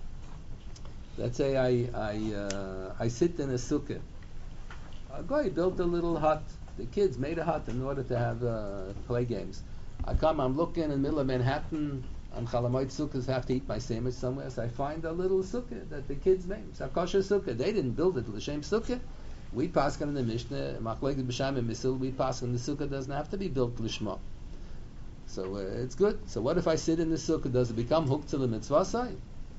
Let's say I I uh, I sit in a sukkah. A guy built a little hut. The kids made a hut in order to have uh, play games. I come, I'm looking in the middle of Manhattan. On Chalamoid sukkahs, have to eat my sandwich somewhere. So I find a little sukkah that the kids made. It's a kosher sukkah. They didn't build it l'shem sukkah. We pass in the Mishnah, machlekes b'sham and misil. We pass in the sukkah doesn't have to be built l'shma. So uh, it's good. So what if I sit in the sukkah? Does it become hooked to the mitzvah side?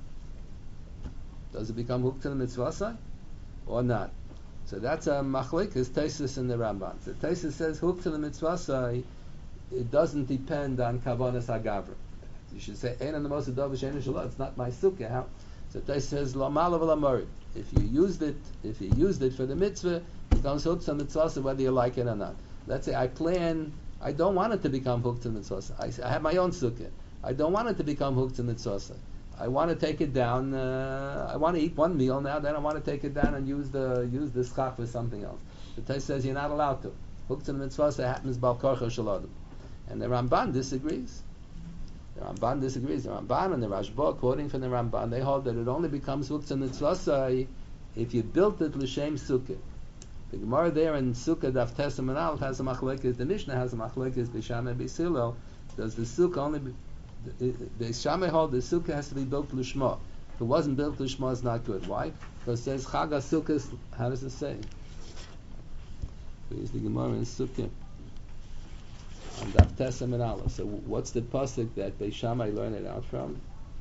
Does it become hooked to the mitzvah side, or not? So that's a machlekes Taisus in the Ramban. So Taisus says hooked to the mitzvah side. It doesn't depend on kavanas hagavra. You should say, "Ein the most adav shein shalom." It's not my sukkah. How? So Taisus says, "Lo malav l'morid." If you used it, if you used it for the mitzvah, it becomes hooked to the mitzvah, so whether you like it or not. Let's say I plan. I don't want it to become hooked to the mitzvah. I, I have my own sukkah. I don't want it to become hooked to the mitzvah. I want to take it down. Uh, I want to eat one meal now. Then I want to take it down and use the use the schach for something else. The Taisus says you're not allowed to. Hooked to the mitzvah happens bal korcha shaladim, and the Ramban disagrees. The Ramban disagrees. The Ramban and the Rashba, quoting from the Ramban, they hold that it only becomes hooked to mitzvah if you built it l'shem sukkah. The Gemara there in Sukkah Daf Tesam and Aleph has a machlekes. The Mishnah has a machlekes b'Shamei b'Silo. Does the sukkah only? Be, the, the Shammai hold the sukkah has to be built l'shma. If it wasn't built l'shma, it's not good. Why? Because it says Chag HaSukkah. How does it say? Here's the Gemara in Sukkah. On Daf Tesam and Aleph. So what's the pasuk that Beis Shammai learned it out from?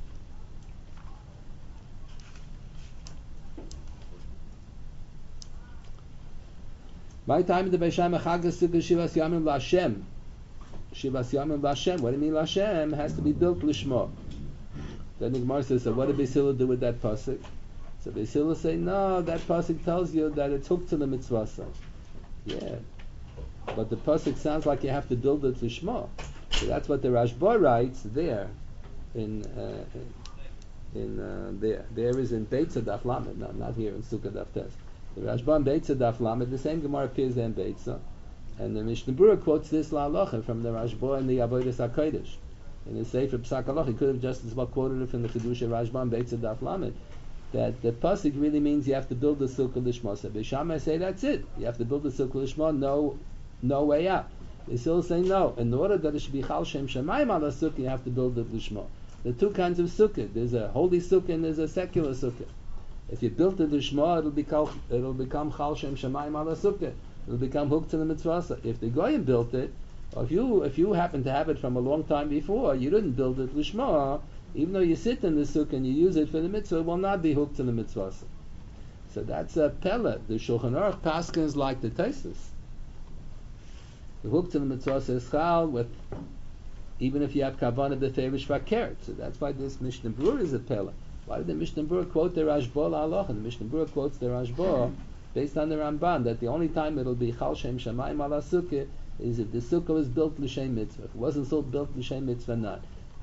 My time in the Beis Shammai Chag HaSukkah Shivas Yamim L'Hashem. Shivas Yamim L'Hashem. What do you mean L'Hashem? It has to be built l'shma. Then the Gemara says, so what did Beis Hillel do with that pasuk? So Beis Hillel say, no, that pasuk tells you that it's hooked to the mitzvah. Yeah. But the pasuk sounds like you have to build it l'shma. So that's what the Rashba writes there. In uh, in uh, there there is in Beitza Daf Lamed, not not here in Sukkah Daf Tes. The Rashba in Beitza Daf Lamed, the same Gemara appears there in Beitza, and the Mishnah Berurah quotes this la'alocha from the Rashba in the Avodas HaKodesh. In the Sefer Psak Halacha, he could have just as well quoted it from the Kedusha Rashba in Beitza Daf Lamed. That the pasuk really means you have to build the sukkah l'shma. So Beis Shammai say that's it. You have to build the sukkah l'shma. No. No way out. They still say no. In order that it should be chal shem shemayim ala sukkah, you have to build it l'shma. There are two kinds of sukkah. There's a holy sukkah and there's a secular sukkah. If you built it l'shma, it'll become it'll become chal shem shemayim ala sukkah. It'll become hooked to the mitzvah. If the goyim built it, or if you if you happen to have it from a long time before, you didn't build it l'shma. Even though you sit in the sukkah and you use it for the mitzvah, it will not be hooked to the mitzvah. So that's a pella. The Shulchan Aruch paskins like the Taisus. The hook to the mitzvah is chal with, even if you have kavanah b'ferish vakeret. So that's why this Mishnah Berurah is a pella. Why did the Mishnah Berurah quote the Rashba la'alocha? The Mishnah Berurah quotes the Rashba based on the Ramban that the only time it'll be chal shem shemayim ala sukkah is if the sukkah was built l'shem mitzvah. If it wasn't so built l'shem mitzvah, not.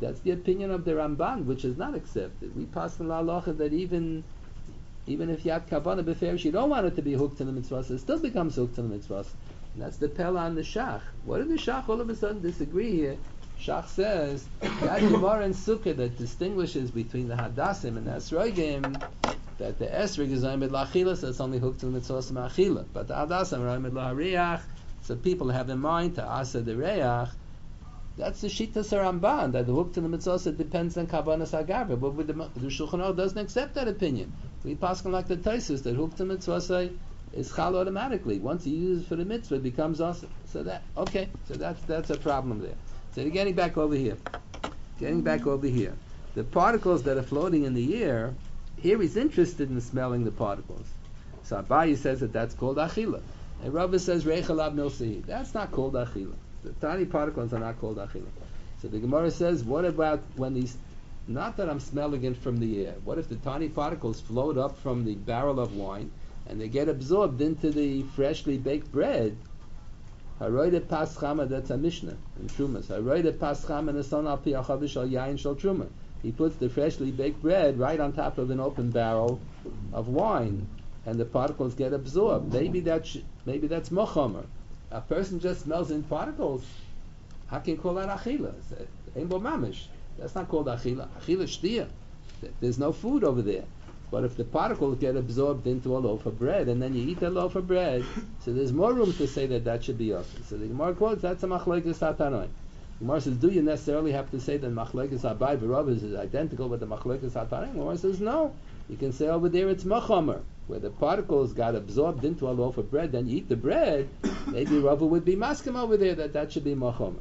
That's the opinion of the Ramban, which is not accepted. We pass in la halacha that even even if you have kavanah beferish, you don't want it to be hooked to the mitzvah, it still becomes hooked to the mitzvah. And that's the pella on the shach. What did the shach all of a sudden disagree here? Shach says that Gemara and Sukkah that distinguishes between the hadassim and the esrogim, that the esrog is oimid la'achila, so it's only hooked to the mitzvah ma'achila. But the hadassim are oimid la'ariach, so people have in mind to asa the reach. That's the shita Ramban, that the hook to the mitzvah depends on kavanas hagavra. But with the, the Shulchan Aruch doesn't accept that opinion. We pass on like the Taisus that hook to mitzvah is chal automatically. Once you use it for the mitzvah, it becomes awesome. So that okay, so that's that's a problem there. So getting back over here, getting back over here, the particles that are floating in the air. Here he's interested in smelling the particles. So Abaye says that that's called achila, and Rava says reichel milsi. That's not called achila. The tiny particles are not called achila. So the Gemara says, what about when these? Not that I'm smelling it from the air. What if the tiny particles float up from the barrel of wine and they get absorbed into the freshly baked bread? Haroide pas chama, that's a Mishnah in Trumas. Haroide pas chama neson al pi achavish al yain shel truma. He puts the freshly baked bread right on top of an open barrel of wine, and the particles get absorbed. Maybe that's maybe that's mochamer. A person just smells in particles. How can you call that achila? Ein bo mamish. That's not called achila. Achila shtia. There's no food over there. But if the particles get absorbed into a loaf of bread, and then you eat that loaf of bread, so there's more room to say that that should be awesome. So the Gemara quotes, that's a machlokes hatanoi. The Gemara says, do you necessarily have to say that machlokes Abaye v'Rava is identical with the machlokes hatanoi? The Gemara says, no. You can say over there it's machamer, where the particles got absorbed into a loaf of bread, then you eat the bread, maybe Rava would be maskim over there that that should be machamer.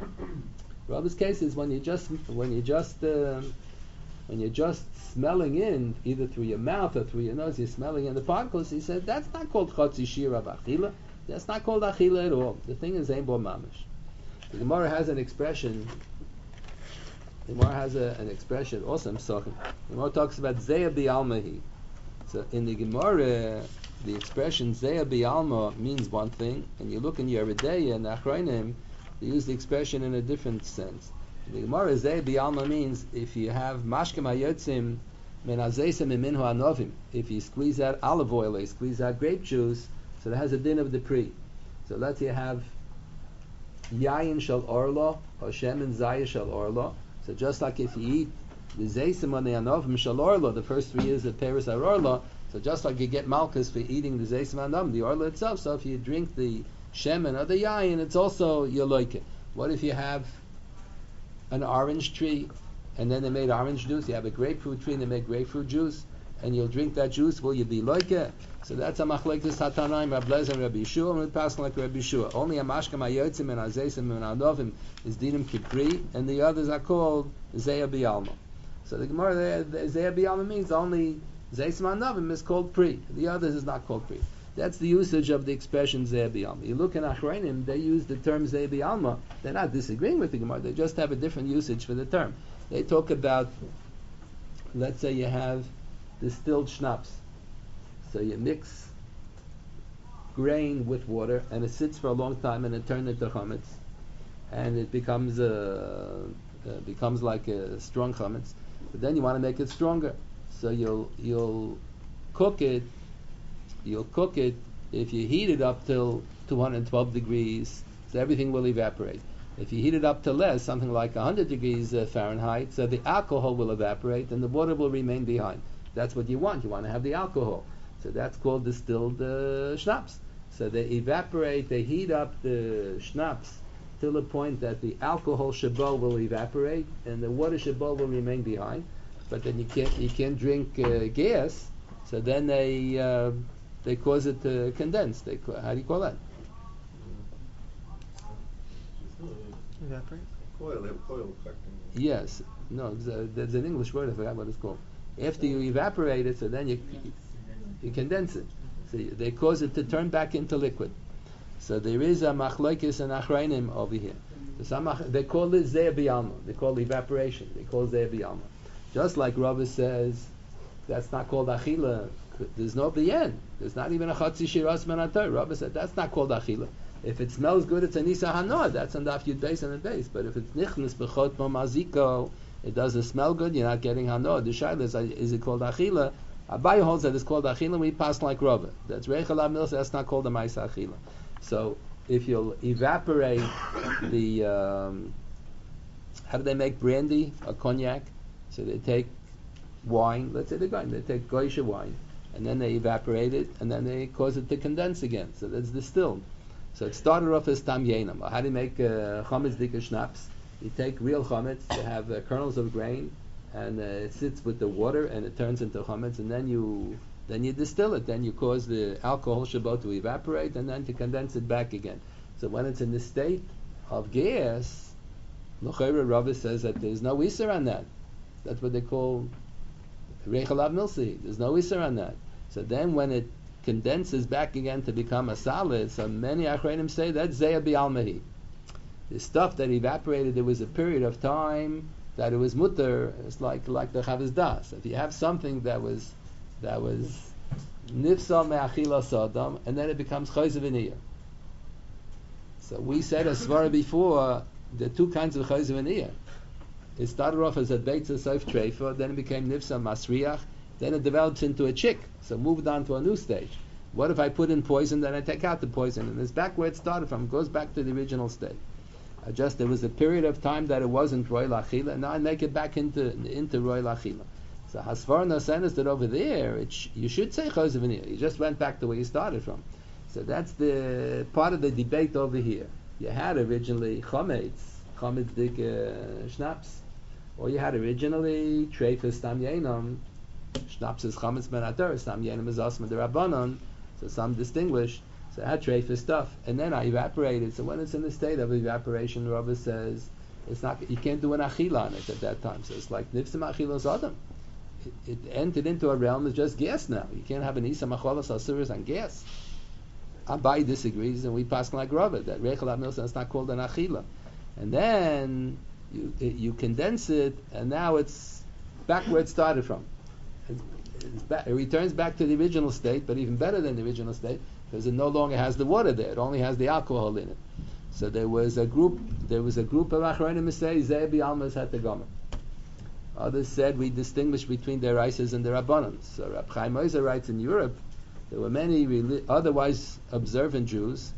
Rava's case is when you just when you just uh, when you're just smelling in either through your mouth or through your nose, you're smelling in the particles. He said that's not called chotzi shira b'achila. That's not called achila at all. The thing is ein bo mamish. The Gemara has an expression. The Gemara has a, an expression also in Pesachim. The Gemara talks about zeya bi'almahi. So in the Gemara, the expression zeya bi'alma means one thing, and you look in Yeridei and Achronim, they use the expression in a different sense. The Gemara zeya bi'alma means if you have mashkem hayotzim men hazeisem minhu anovim, if you squeeze out olive oil or you squeeze out grape juice, so that has a din of the pre. So let's say you have yayin shel orlo or shemen zayah shel orlo. So just like if you eat the zeisim on the anovim shel orlo, the first three years of peris are orlo. So just like you get malchus for eating the zeisim anovim, the orlo itself. So if you drink the shemen or the yayin, it's also you like it. What if you have an orange tree and then they made orange juice? You have a grapefruit tree and they make grapefruit juice, and you'll drink that juice. Will you be like it? So that's a machlekes hatanaim, Rab Lezer and Rabbi Yeshua, and we pass like Rabbi Yeshua. Only a mashkem hayotzim and hazeisim and anovim is dinim kipri, and the others are called zeya bi'alma. So the Gemara there, the zeya bi'alma means only zeisim anovim is called pri. The others is not called pri. That's the usage of the expression zeya bi'alma. You look in Achronim, they use the term zeya bi'alma. They're not disagreeing with the Gemara. They just have a different usage for the term. They talk about, let's say you have distilled schnapps. So you mix grain with water, and it sits for a long time, and it turns into chametz, and it becomes a, uh, becomes like a strong chametz. But then you want to make it stronger, so you'll you'll cook it. You'll cook it if you heat it up till two hundred twelve degrees, so everything will evaporate. If you heat it up to less, something like one hundred degrees uh, Fahrenheit, so the alcohol will evaporate and the water will remain behind. That's what you want. You want to have the alcohol. So that's called distilled uh, schnapps. So they evaporate, they heat up the schnapps till the point that the alcohol shabo will evaporate and the water shabo will remain behind. But then you can't you can't drink uh, gas. So then they uh, they cause it to condense. They how do you call that? Evaporate. Coil, coil collecting. Yes. No, there's, a, there's an English word. I forgot what it's called. After you evaporate it, so then you you condense it. So they cause it to turn back into liquid. So there is a machlokes and achrayim over here. So some, they call it zeya bi'alma. They call it evaporation. They call it zeya bi'alma. Just like Rava says, that's not called achila. There's no the end. There's not even a chatzi shiras manatar. Rava said that's not called achila. If it smells good, it's a nisa hanoah. That's on daf yud beis and the base. But if it's nichnas b'chot mo maziko, it doesn't smell good. You're not getting hanoah. The shaila is, is it called achila? Abaye holds that it's called achila. We pass like Rava. That's reichel milsa. That's not called a ma'isa achila. So if you'll evaporate the, um, how do they make brandy or cognac? So they take wine. Let's say they're going. They take goysha wine, and then they evaporate it, and then they cause it to condense again. So that's distilled. So it started off as tam yenam. How do you make uh, chametz dika schnapps? You take real chametz, you have uh, kernels of grain, and uh, it sits with the water, and it turns into chametz, and then you then you distill it. Then you cause the alcohol shabot to evaporate, and then to condense it back again. So when it's in the state of gas, L'chayra Rava says that there's no iser on that. That's what they call reichel milsi. There's no iser on that. So then when it condenses back again to become a solid, so many achronim say that's zeya bi'almahi. The stuff that evaporated, there was a period of time that it was mutter. It's like like the chavez das. If you have something that was that was nifsal me'achila sodam, and then it becomes chayzer v'niyah. So we said as svara before, the two kinds of chayzer v'niyah. It started off as a beitza soif treifa, then it became nifsal masriach, then it develops into a chick, so moved on to a new stage. What if I put in poison, then I take out the poison, and it's back where it started from, it goes back to the original state. I just, there was a period of time that it wasn't roy lachila, and now I make it back into into roy lachila. So Hasvar Nasen that over there, it sh- you should say chayzer v'niyah. You just went back to where you started from. So that's the part of the debate over here. You had originally chametz, chametz dik uh, schnapps, or you had originally treifas tam yenam. Schnapps is chametz ben ater, tam yenam is asma derabanan. So some distinguish. So I had treifas stuff, and then I evaporated. So when it's in the state of evaporation, Rava says it's not. You can't do an achila on it at that time. So it's like nifsim achilos adam. It, it entered into a realm of just gas now. You can't have an isa macholas asuras on gas. Abai disagrees, and we pass like Rava that reichel milsa is not called an achila. And then you it, you condense it, and now it's back where it started from. It's, it's back, it returns back to the original state, but even better than the original state, because it no longer has the water there; it only has the alcohol in it. So there was a group. There was a group of achronim who say Zeh bi'almas hat the gomer. Others said we distinguish between their Isis and their Rabbanans. So Rab Chaim Ozer writes in Europe, there were many reli- otherwise observant Jews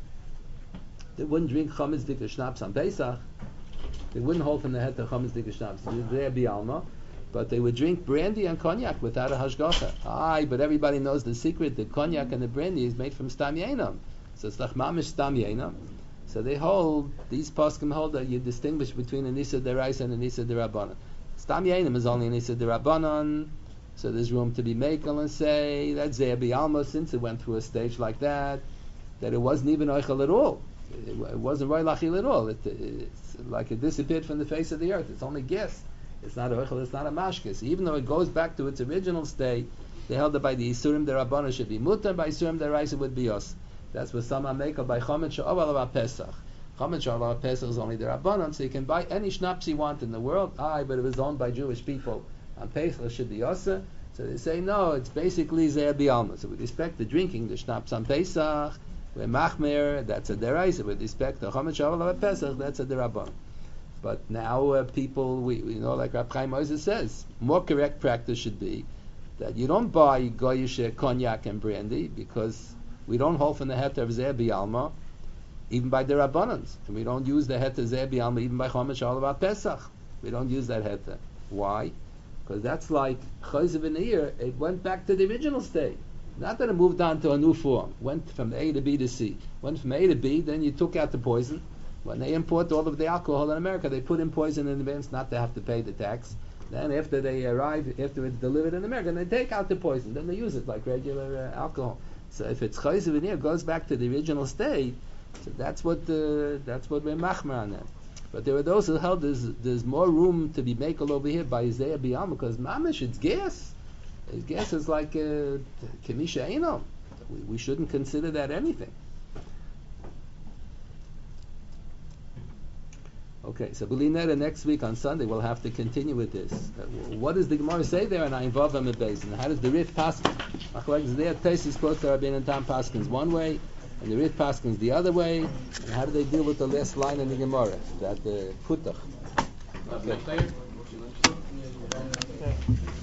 that wouldn't drink chametz dika schnapps on Pesach. They wouldn't hold from the head to chametz dika schnapps. They're bi'alma, but they would drink brandy and cognac without a hashgacha. Aye, but everybody knows the secret. The cognac and the brandy is made from stam yenam, so it's like mamish stam yenam. So they hold, these poskim hold that you distinguish between a nisa deraisa and a nisa derabbanan. Stam yenam is only a nisa derabbanan. So there's room to be makel and say that's Zeh B'Alma, since it went through a stage like that, that it wasn't even oichel at all. It, it wasn't roy lachil at all. It, it's like it disappeared from the face of the earth. It's only gas. It's not oichel. It's not a mashkes. Even though it goes back to its original state, they held that by the isurim derabbanan should be mutar, by isurim deraisa would be us. That's what some are makel by chametz she'oval about Pesach. Chametz she'oval about Pesach is only derabbanan, so you can buy any schnapps you want in the world. Aye, but it was owned by Jewish people. On Pesach should be Yosef. So they say no, it's basically Zeh B'Alma. So with respect to drinking the schnapps on Pesach, we're machmer, that's a deraisa. With respect to Chametz Shavuot of Pesach, that's a derabban. But now uh, people, we, we know, like Rab Chaim Ozer says, more correct practice should be that you don't buy goyish cognac and brandy, because we don't hold from the heter of Zeh B'Alma, even by derabbanans, and we don't use the heter Zeh B'Alma even by Chametz Shavuot of Pesach. We don't use that heter. Why? Because that's like chayzer v'niyah. It went back to the original state. Not that it moved on to a new form. Went from A to B to C. Went from A to B, then you took out the poison. When they import all of the alcohol in America, they put in poison in advance not to have to pay the tax. Then after they arrive, after it's delivered in America, they take out the poison. Then they use it like regular uh, alcohol. So if it's chayzer v'niyah, it goes back to the original state. So that's what uh, that's what we're machmer on that. But there are those who held there's, there's more room to be makel over here by Zeh B'Alma, because mamish, it's gas. It's gas is like Kemisha Einom. We, we shouldn't consider that anything. Okay, so B'linera next week on Sunday we'll have to continue with this. Uh, what does the Gemara say there in Ayin Vav Amid Beis? And how does the Rif pass? Machlokes there, Taisus quotes the Rabbeinu Tam Paskins one way, and the Rit paskins the other way. And how do they deal with the last line in the Gemara? That the putach. Okay. Okay.